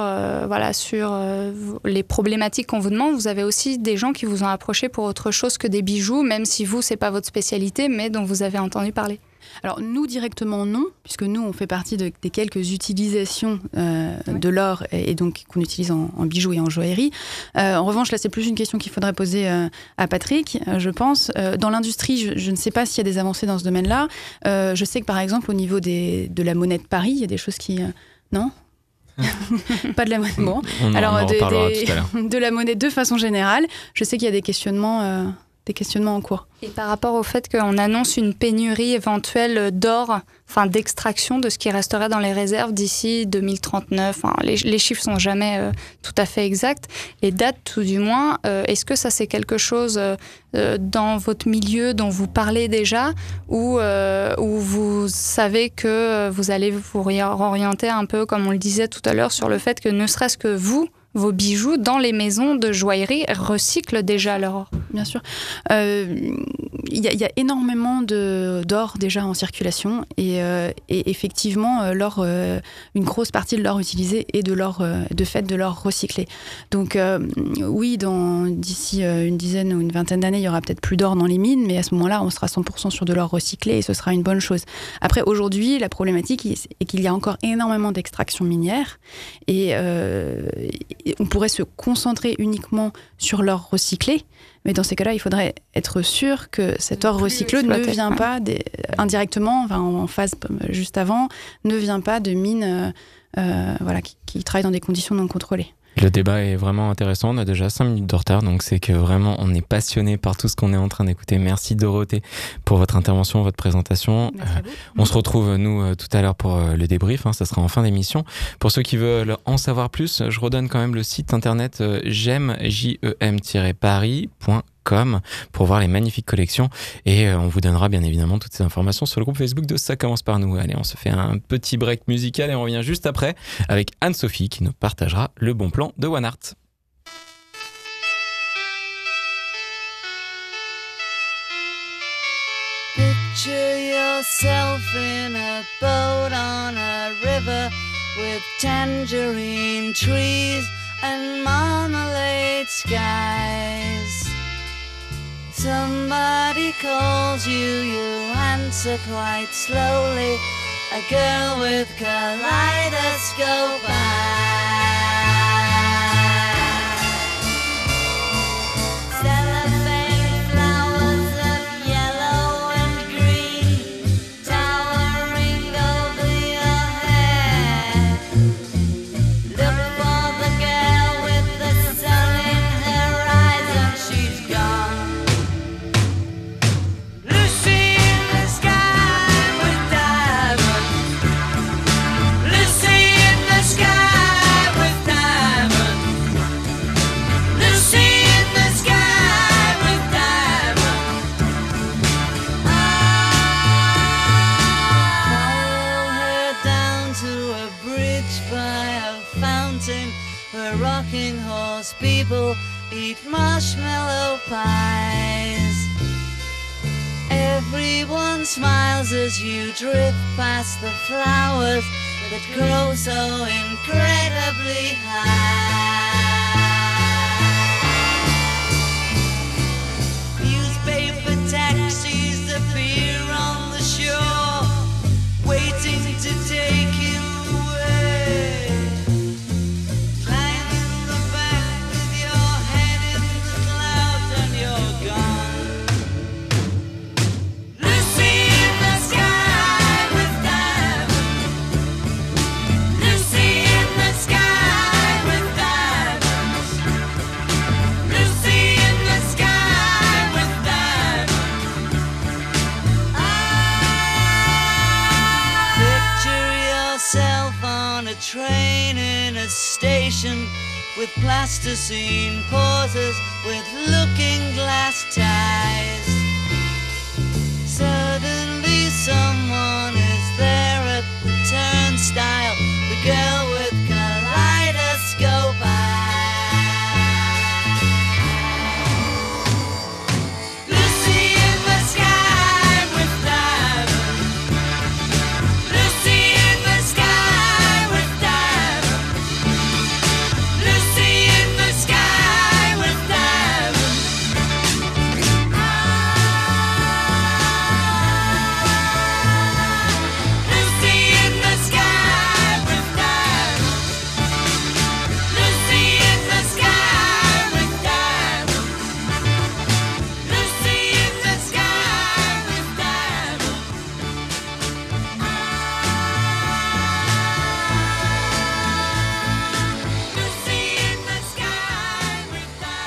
les problématiques qu'on vous demande, vous avez aussi des gens qui vous ont approché pour autre chose que des bijoux, même si vous, c'est pas votre spécialité, mais dont vous avez entendu parler? Alors nous directement non, puisque nous on fait partie des quelques utilisations de l'or et donc qu'on utilise en bijoux et en joaillerie. En revanche là c'est plus une question qu'il faudrait poser à Patrick, je pense. Dans l'industrie je ne sais pas s'il y a des avancées dans ce domaine-là. Je sais que par exemple au niveau de la monnaie de Paris, il y a des choses qui... non pas de la monnaie. Bon, alors de la monnaie de façon générale, je sais qu'il y a des questionnements en cours. Et par rapport au fait qu'on annonce une pénurie éventuelle d'or, enfin d'extraction de ce qui resterait dans les réserves d'ici 2039, les chiffres sont jamais tout à fait exacts, les dates tout du moins, est-ce que ça c'est quelque chose dans votre milieu dont vous parlez déjà, ou vous savez que vous allez vous orienter un peu, comme on le disait tout à l'heure, sur le fait que ne serait-ce que vos bijoux dans les maisons de joaillerie recyclent déjà leur or? Bien sûr. Il y a énormément d'or déjà en circulation et effectivement, l'or, une grosse partie de l'or utilisé est de l'or, de fait de l'or recyclé. Donc oui, d'ici une dizaine ou une vingtaine d'années, il y aura peut-être plus d'or dans les mines, mais à ce moment-là, on sera 100% sur de l'or recyclé et ce sera une bonne chose. Après, aujourd'hui, la problématique est qu'il y a encore énormément d'extraction minière et on pourrait se concentrer uniquement sur l'or recyclé, mais dans ces cas-là, il faudrait être sûr que cet or recyclé ne vient pas indirectement, en phase juste avant, ne vient pas de mines qui travaillent dans des conditions non contrôlées. Le débat est vraiment intéressant, on a déjà 5 minutes de retard, donc c'est que vraiment on est passionné par tout ce qu'on est en train d'écouter. Merci Dorothée pour votre intervention, votre présentation. On se retrouve nous tout à l'heure pour le débrief, ça sera en fin d'émission. Pour ceux qui veulent en savoir plus, je redonne quand même le site internet jem-paris.com pour voir les magnifiques collections et on vous donnera bien évidemment toutes ces informations sur le groupe Facebook de Ça commence par nous. Allez, on se fait un petit break musical et on revient juste après avec Anne-Sophie qui nous partagera le bon plan de One Art. Picture yourself in a boat on a river with tangerine trees and marmalade skies. Somebody calls you, you answer quite slowly. A girl with kaleidoscope eyes. Cellophane flowers of yellow and green towering over your head. Look for the girl with the sun in her eyes and she's gone. Sky with people eat marshmallow pies. Everyone smiles as you drift past the flowers that grow so incredibly high. Newspaper taxis appear on the shore, waiting to take you away. Climb in the back with your head in the clouds and you're gone. Lucy in the sky with diamonds. Lucy in the sky with diamonds. Lucy in the sky with diamonds. Picture yourself on a train in a station with plasticine pauses with looking glass ties. Suddenly someone is there at the turnstile, the girl with kaleidoscope eyes. Lucy in the sky with diamonds. Lucy in the sky with diamonds. Lucy in the sky with diamonds. Lucy in the sky with diamonds. Lucy in the sky with diamonds. Lucy in the sky with diamonds. Lucy in the sky with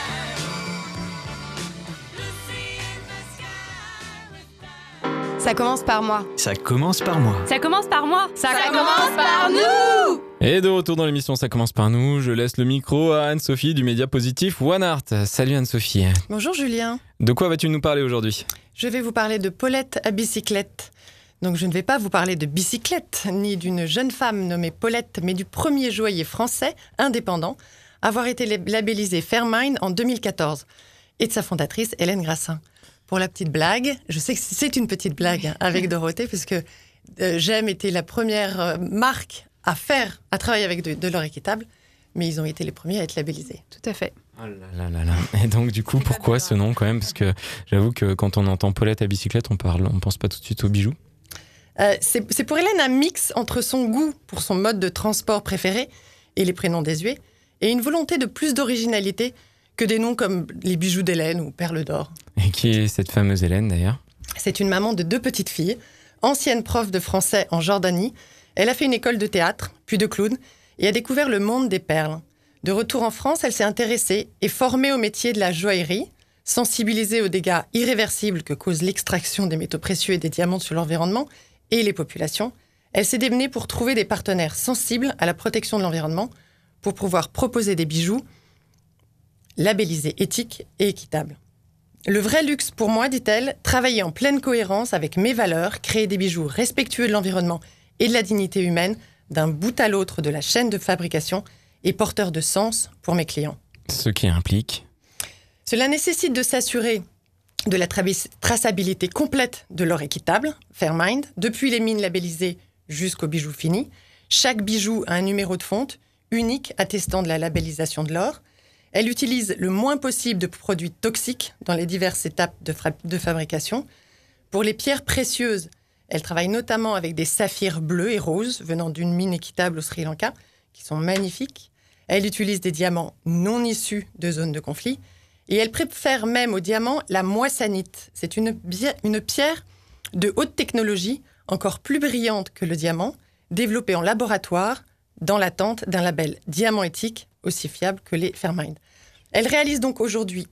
diamonds. Lucy in the sky with diamonds. Ça commence par moi. Ça commence par moi. Ça commence par moi. Ça commence par nous. Et de retour dans l'émission Ça commence par nous, je laisse le micro à Anne-Sophie du média positif One Art. Salut Anne-Sophie. Bonjour Julien, De quoi vas-tu nous parler aujourd'hui ? je vais vous parler de Paulette à bicyclette. Donc je ne vais pas vous parler de bicyclette, ni d'une jeune femme nommée Paulette, mais du premier joaillier français indépendant à avoir été labellisé Fairmind en 2014, et de sa fondatrice Hélène Grassin. Pour la petite blague, je sais que c'est une petite blague avec Dorothée, puisque Gem était la première marque à travailler avec de l'or équitable, mais ils ont été les premiers à être labellisés. Tout à fait. Oh là là là. Et donc du coup, pourquoi ce nom quand même ? Parce que j'avoue que quand on entend Paulette à bicyclette, on pense pas tout de suite aux bijoux. C'est pour Hélène un mix entre son goût pour son mode de transport préféré et les prénoms désuets, et une volonté de plus d'originalité que des noms comme les bijoux d'Hélène ou Perles d'or. Et qui est cette fameuse Hélène d'ailleurs ? C'est une maman de 2 petites filles, ancienne prof de français en Jordanie. Elle a fait une école de théâtre, puis de clown, et a découvert le monde des perles. De retour en France, elle s'est intéressée et formée au métier de la joaillerie, sensibilisée aux dégâts irréversibles que cause l'extraction des métaux précieux et des diamants sur l'environnement et les populations. Elle s'est démenée pour trouver des partenaires sensibles à la protection de l'environnement pour pouvoir proposer des bijoux labellisés éthiques et équitables. Le vrai luxe pour moi, dit-elle, travailler en pleine cohérence avec mes valeurs, créer des bijoux respectueux de l'environnement et de la dignité humaine d'un bout à l'autre de la chaîne de fabrication et porteur de sens pour mes clients. Ce qui implique... Cela nécessite de s'assurer de la traçabilité complète de l'or équitable, Fairmind, depuis les mines labellisées jusqu'au bijou fini. Chaque bijou a un numéro de fonte unique attestant de la labellisation de l'or. Elle utilise le moins possible de produits toxiques dans les diverses étapes de fabrication. Pour les pierres précieuses, elle travaille notamment avec des saphirs bleus et roses venant d'une mine équitable au Sri Lanka, qui sont magnifiques. Elle utilise des diamants non issus de zones de conflit. Et elle préfère même au diamant la moissanite. C'est une pierre de haute technologie, encore plus brillante que le diamant, développée en laboratoire dans l'attente d'un label diamant éthique aussi fiable que les Fairmind. Elle réalise donc aujourd'hui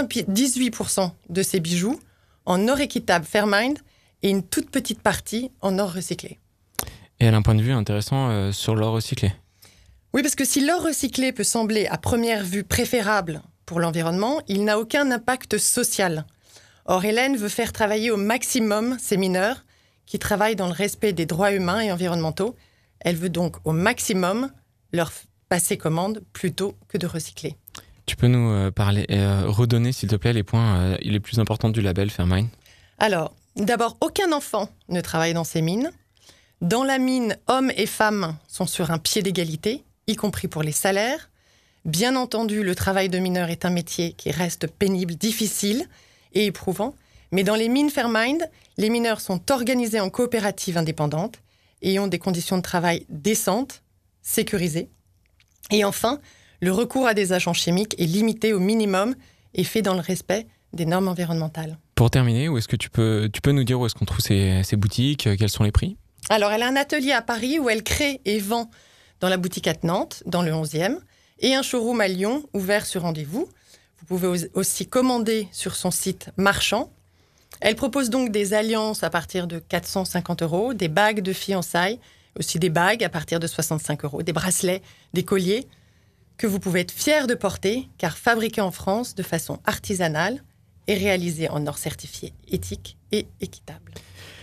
98% de ses bijoux en or équitable Fairmind et une toute petite partie en or recyclé. Et elle a un point de vue intéressant sur l'or recyclé. Oui, parce que si l'or recyclé peut sembler à première vue préférable pour l'environnement, il n'a aucun impact social. Or, Hélène veut faire travailler au maximum ses mineurs qui travaillent dans le respect des droits humains et environnementaux. Elle veut donc au maximum leur passer commande plutôt que de recycler. Tu peux nous redonner, s'il te plaît, les points les plus importants du label Fairmind? Alors, d'abord, aucun enfant ne travaille dans ces mines. Dans la mine, hommes et femmes sont sur un pied d'égalité, y compris pour les salaires. Bien entendu, le travail de mineur est un métier qui reste pénible, difficile et éprouvant. Mais dans les mines Fairmind, les mineurs sont organisés en coopératives indépendantes et ont des conditions de travail décentes, sécurisées. Et enfin, le recours à des agents chimiques est limité au minimum et fait dans le respect des normes environnementales. Pour terminer, où est-ce que tu peux nous dire où est-ce qu'on trouve ces boutiques, quels sont les prix? Alors, elle a un atelier à Paris où elle crée et vend dans la boutique à Nantes, dans le 11e, et un showroom à Lyon, ouvert sur rendez-vous. Vous pouvez aussi commander sur son site marchand. Elle propose donc des alliances à partir de 450 €, des bagues de fiançailles, aussi des bagues à partir de 65 €, des bracelets, des colliers, que vous pouvez être fiers de porter, car fabriqués en France de façon artisanale et réalisés en or certifié éthique et équitable.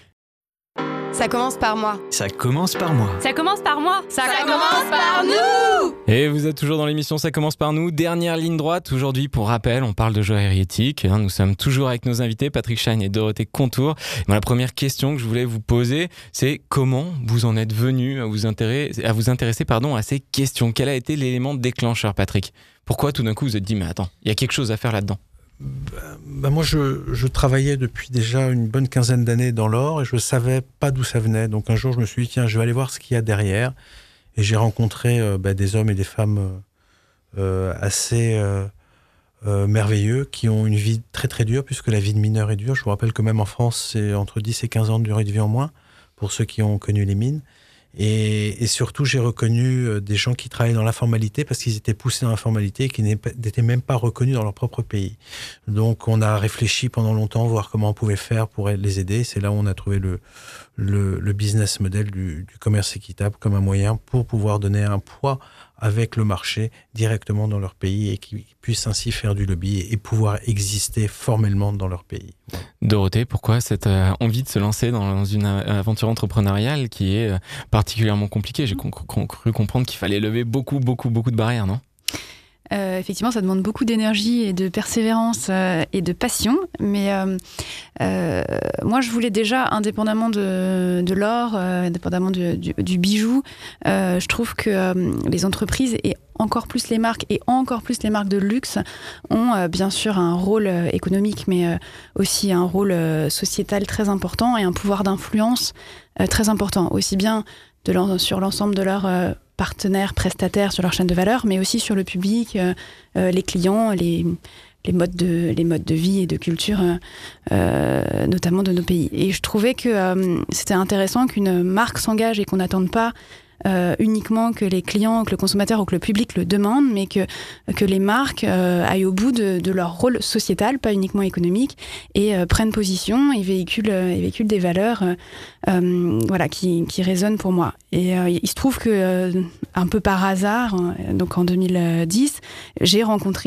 Ça commence par moi. Ça commence par moi. Ça commence par moi. Ça commence par nous. Et vous êtes toujours dans l'émission Ça commence par nous. Dernière ligne droite. Aujourd'hui, pour rappel, on parle de joaillerie éthique. Nous sommes toujours avec nos invités, Patrick Schein et Dorothée Contour. La première question que je voulais vous poser, c'est comment vous en êtes venu à vous intéresser à ces questions? Quel a été l'élément déclencheur, Patrick? Pourquoi tout d'un coup vous êtes dit, mais attends, il y a quelque chose à faire là-dedans? Moi, je travaillais depuis déjà une bonne quinzaine d'années dans l'or et je ne savais pas d'où ça venait. Donc un jour, je me suis dit, tiens, je vais aller voir ce qu'il y a derrière. Et j'ai rencontré des hommes et des femmes assez merveilleux qui ont une vie très très dure, puisque la vie de mineur est dure. Je vous rappelle que même en France, c'est entre 10 et 15 ans de durée de vie en moins pour ceux qui ont connu les mines. Et surtout, j'ai reconnu des gens qui travaillaient dans l'informalité parce qu'ils étaient poussés dans l'informalité et qui n'étaient même pas reconnus dans leur propre pays. Donc, on a réfléchi pendant longtemps, voir comment on pouvait faire pour les aider. C'est là où on a trouvé le business model du commerce équitable comme un moyen pour pouvoir donner un poids avec le marché directement dans leur pays et qu'ils puissent ainsi faire du lobby et pouvoir exister formellement dans leur pays. Dorothée, pourquoi cette envie de se lancer dans une aventure entrepreneuriale qui est particulièrement compliquée? J'ai cru comprendre qu'il fallait lever beaucoup de barrières, non? Effectivement, ça demande beaucoup d'énergie et de persévérance et de passion. Mais moi, je voulais déjà, indépendamment de l'or, indépendamment du bijou, je trouve que les entreprises et encore plus les marques et encore plus les marques de luxe ont bien sûr un rôle économique, mais aussi un rôle sociétal très important et un pouvoir d'influence très important, aussi bien sur l'ensemble de leurs partenaires, prestataires sur leur chaîne de valeur, mais aussi sur le public, les clients, les modes de vie et de culture, notamment de nos pays. Et je trouvais que c'était intéressant qu'une marque s'engage et qu'on n'attende pas uniquement que les clients, que le consommateur ou que le public le demande, mais que les marques aillent au bout de leur rôle sociétal, pas uniquement économique, et prennent position et véhiculent des valeurs qui résonnent pour moi. Et il se trouve que, un peu par hasard, donc en 2010, j'ai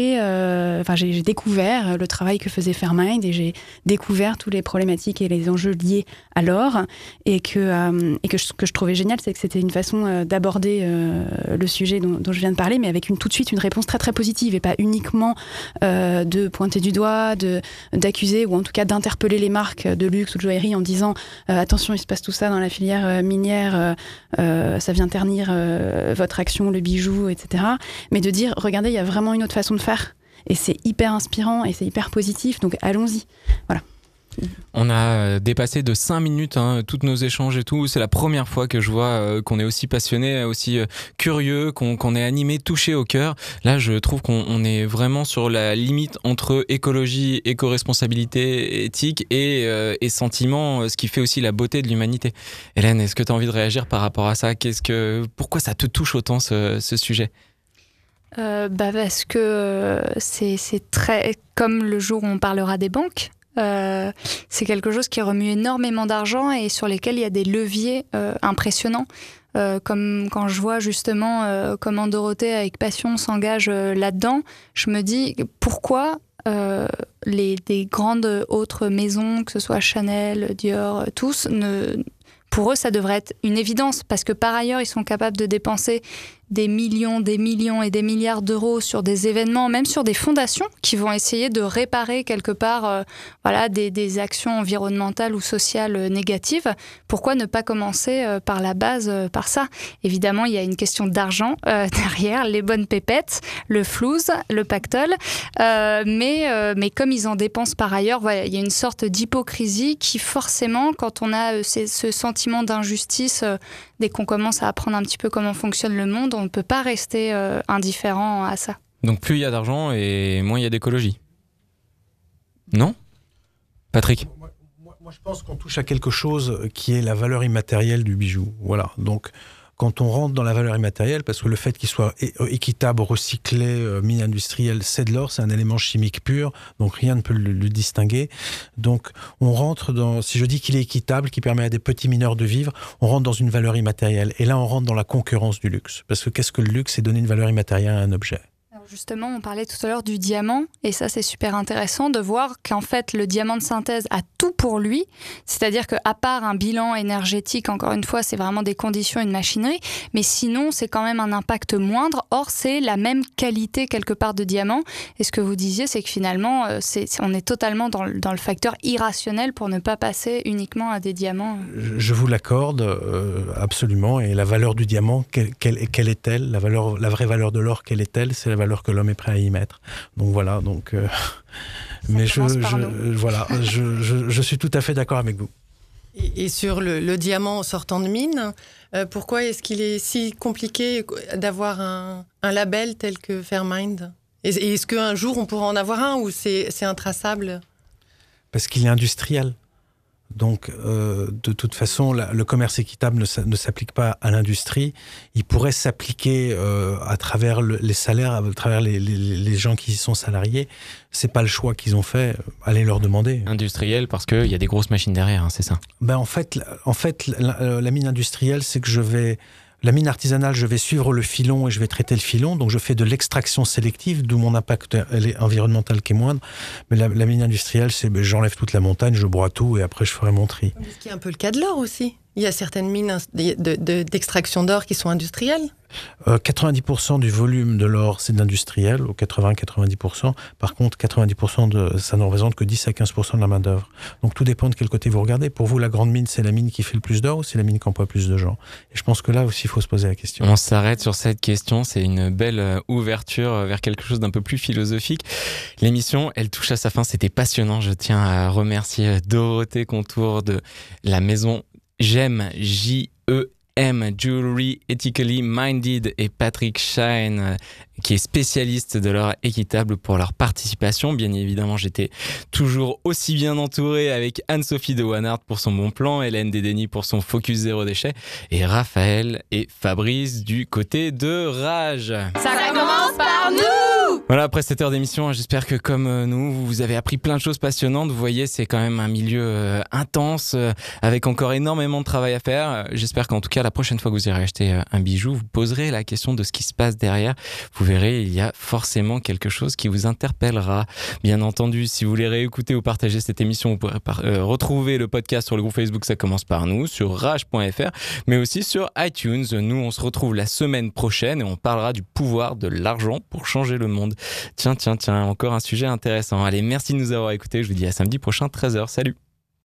découvert le travail que faisait Fairmind et j'ai découvert toutes les problématiques et les enjeux liés à l'or, et ce que je trouvais génial, c'est que c'était une façon d'aborder le sujet dont je viens de parler, mais avec tout de suite une réponse très très positive et pas uniquement de pointer du doigt, d'accuser ou en tout cas d'interpeller les marques de luxe ou de joaillerie en disant attention, il se passe tout ça dans la filière minière, ça vient ternir votre action, le bijou, etc. Mais de dire regardez, il y a vraiment une autre façon de faire et c'est hyper inspirant et c'est hyper positif, donc allons-y. Voilà. On a dépassé de 5 minutes tous nos échanges et tout. C'est la première fois que je vois qu'on est aussi passionné, aussi curieux, qu'on est animé, touché au cœur. Là, je trouve qu'on est vraiment sur la limite entre écologie, éco-responsabilité, éthique et sentiment, ce qui fait aussi la beauté de l'humanité. Hélène, est-ce que tu as envie de réagir par rapport à ça? Pourquoi ça te touche autant ce sujet? Parce que c'est très comme le jour où on parlera des banques. C'est quelque chose qui remue énormément d'argent et sur lesquels il y a des leviers impressionnants. Comme quand je vois justement comment Dorothée avec passion s'engage là-dedans, je me dis pourquoi des grandes autres maisons, que ce soit Chanel, Dior, tous, pour eux ça devrait être une évidence parce que par ailleurs ils sont capables de dépenser des millions et des milliards d'euros sur des événements, même sur des fondations qui vont essayer de réparer quelque part des actions environnementales ou sociales négatives. Pourquoi ne pas commencer par la base, par ça ? Évidemment, il y a une question d'argent derrière, les bonnes pépettes, le flouze, le pactole, mais comme ils en dépensent par ailleurs, voilà, il y a une sorte d'hypocrisie qui forcément, quand on a ce sentiment d'injustice, dès qu'on commence à apprendre un petit peu comment fonctionne le monde, on ne peut pas rester indifférent à ça. Donc plus il y a d'argent et moins il y a d'écologie. Non ? Patrick ? Moi, je pense qu'on touche à quelque chose qui est la valeur immatérielle du bijou. Voilà. Donc, quand on rentre dans la valeur immatérielle, parce que le fait qu'il soit équitable, recyclé, mine industrielle, c'est de l'or, c'est un élément chimique pur, donc rien ne peut le distinguer. Donc, on rentre dans, si je dis qu'il est équitable, qui permet à des petits mineurs de vivre, on rentre dans une valeur immatérielle. Et là, on rentre dans la concurrence du luxe. Parce que qu'est-ce que le luxe ? C'est donner une valeur immatérielle à un objet. Justement, on parlait tout à l'heure du diamant, et ça c'est super intéressant de voir qu'en fait le diamant de synthèse a tout pour lui, c'est-à-dire qu'à part un bilan énergétique, encore une fois c'est vraiment des conditions, une machinerie, mais sinon c'est quand même un impact moindre, or c'est la même qualité quelque part de diamant, et ce que vous disiez c'est que finalement on est totalement dans le facteur irrationnel pour ne pas passer uniquement à des diamants. Je vous l'accorde absolument, et la valeur du diamant, quelle est-elle ? La vraie valeur de l'or, quelle est-elle ? C'est la valeur que l'homme est prêt à y mettre. Donc voilà, mais je suis tout à fait d'accord avec vous. Et sur le diamant sortant de mine, pourquoi est-ce qu'il est si compliqué d'avoir un label tel que Fairmined ? Et est-ce qu'un jour on pourra en avoir un ou c'est intraçable ? Parce qu'il est industriel. Donc, de toute façon, le commerce équitable ne s'applique pas à l'industrie. Il pourrait s'appliquer à travers les salaires, à travers les gens qui y sont salariés. C'est pas le choix qu'ils ont fait. Allez leur demander. Industriel, parce qu'il y a des grosses machines derrière, hein, c'est ça ? En fait, la mine industrielle, c'est que la mine artisanale, je vais suivre le filon et je vais traiter le filon. Donc, je fais de l'extraction sélective, d'où mon impact environnemental qui est moindre. Mais la mine industrielle, c'est j'enlève toute la montagne, je broie tout et après, je ferai mon tri. Ce qui est un peu le cas de l'or aussi. Il y a certaines mines d'extraction d'or qui sont industrielles. 90% du volume de l'or, c'est de l'industriel, ou 80-90%. Par contre, 90%, ça ne représente que 10 à 15% de la main-d'œuvre. Donc, tout dépend de quel côté vous regardez. Pour vous, la grande mine, c'est la mine qui fait le plus d'or ou c'est la mine qui emploie plus de gens ? Et je pense que là aussi, il faut se poser la question. On s'arrête sur cette question. C'est une belle ouverture vers quelque chose d'un peu plus philosophique. L'émission, elle touche à sa fin. C'était passionnant. Je tiens à remercier Dorothée Contour de la maison J'aime, J-E-M, Jewelry Ethically Minded, et Patrick Shine, qui est spécialiste de l'or équitable, pour leur participation. Bien évidemment, j'étais toujours aussi bien entouré avec Anne-Sophie de Wanhart pour son bon plan, Hélène Dédény pour son focus zéro déchet, et Raphaël et Fabrice du côté de Rage. Ça commence par nous! Voilà, après cette heure d'émission, j'espère que comme nous, vous avez appris plein de choses passionnantes. Vous voyez, c'est quand même un milieu intense, avec encore énormément de travail à faire. J'espère qu'en tout cas, la prochaine fois que vous irez acheter un bijou, vous poserez la question de ce qui se passe derrière. Vous verrez, il y a forcément quelque chose qui vous interpellera. Bien entendu, si vous voulez réécouter ou partager cette émission, vous pourrez retrouver le podcast sur le groupe Facebook Ça commence par nous, sur rage.fr, mais aussi sur iTunes. Nous, on se retrouve la semaine prochaine et on parlera du pouvoir de l'argent pour changer le monde. Tiens, encore un sujet intéressant. Allez, merci de nous avoir écoutés. Je vous dis à samedi prochain, 13h. Salut!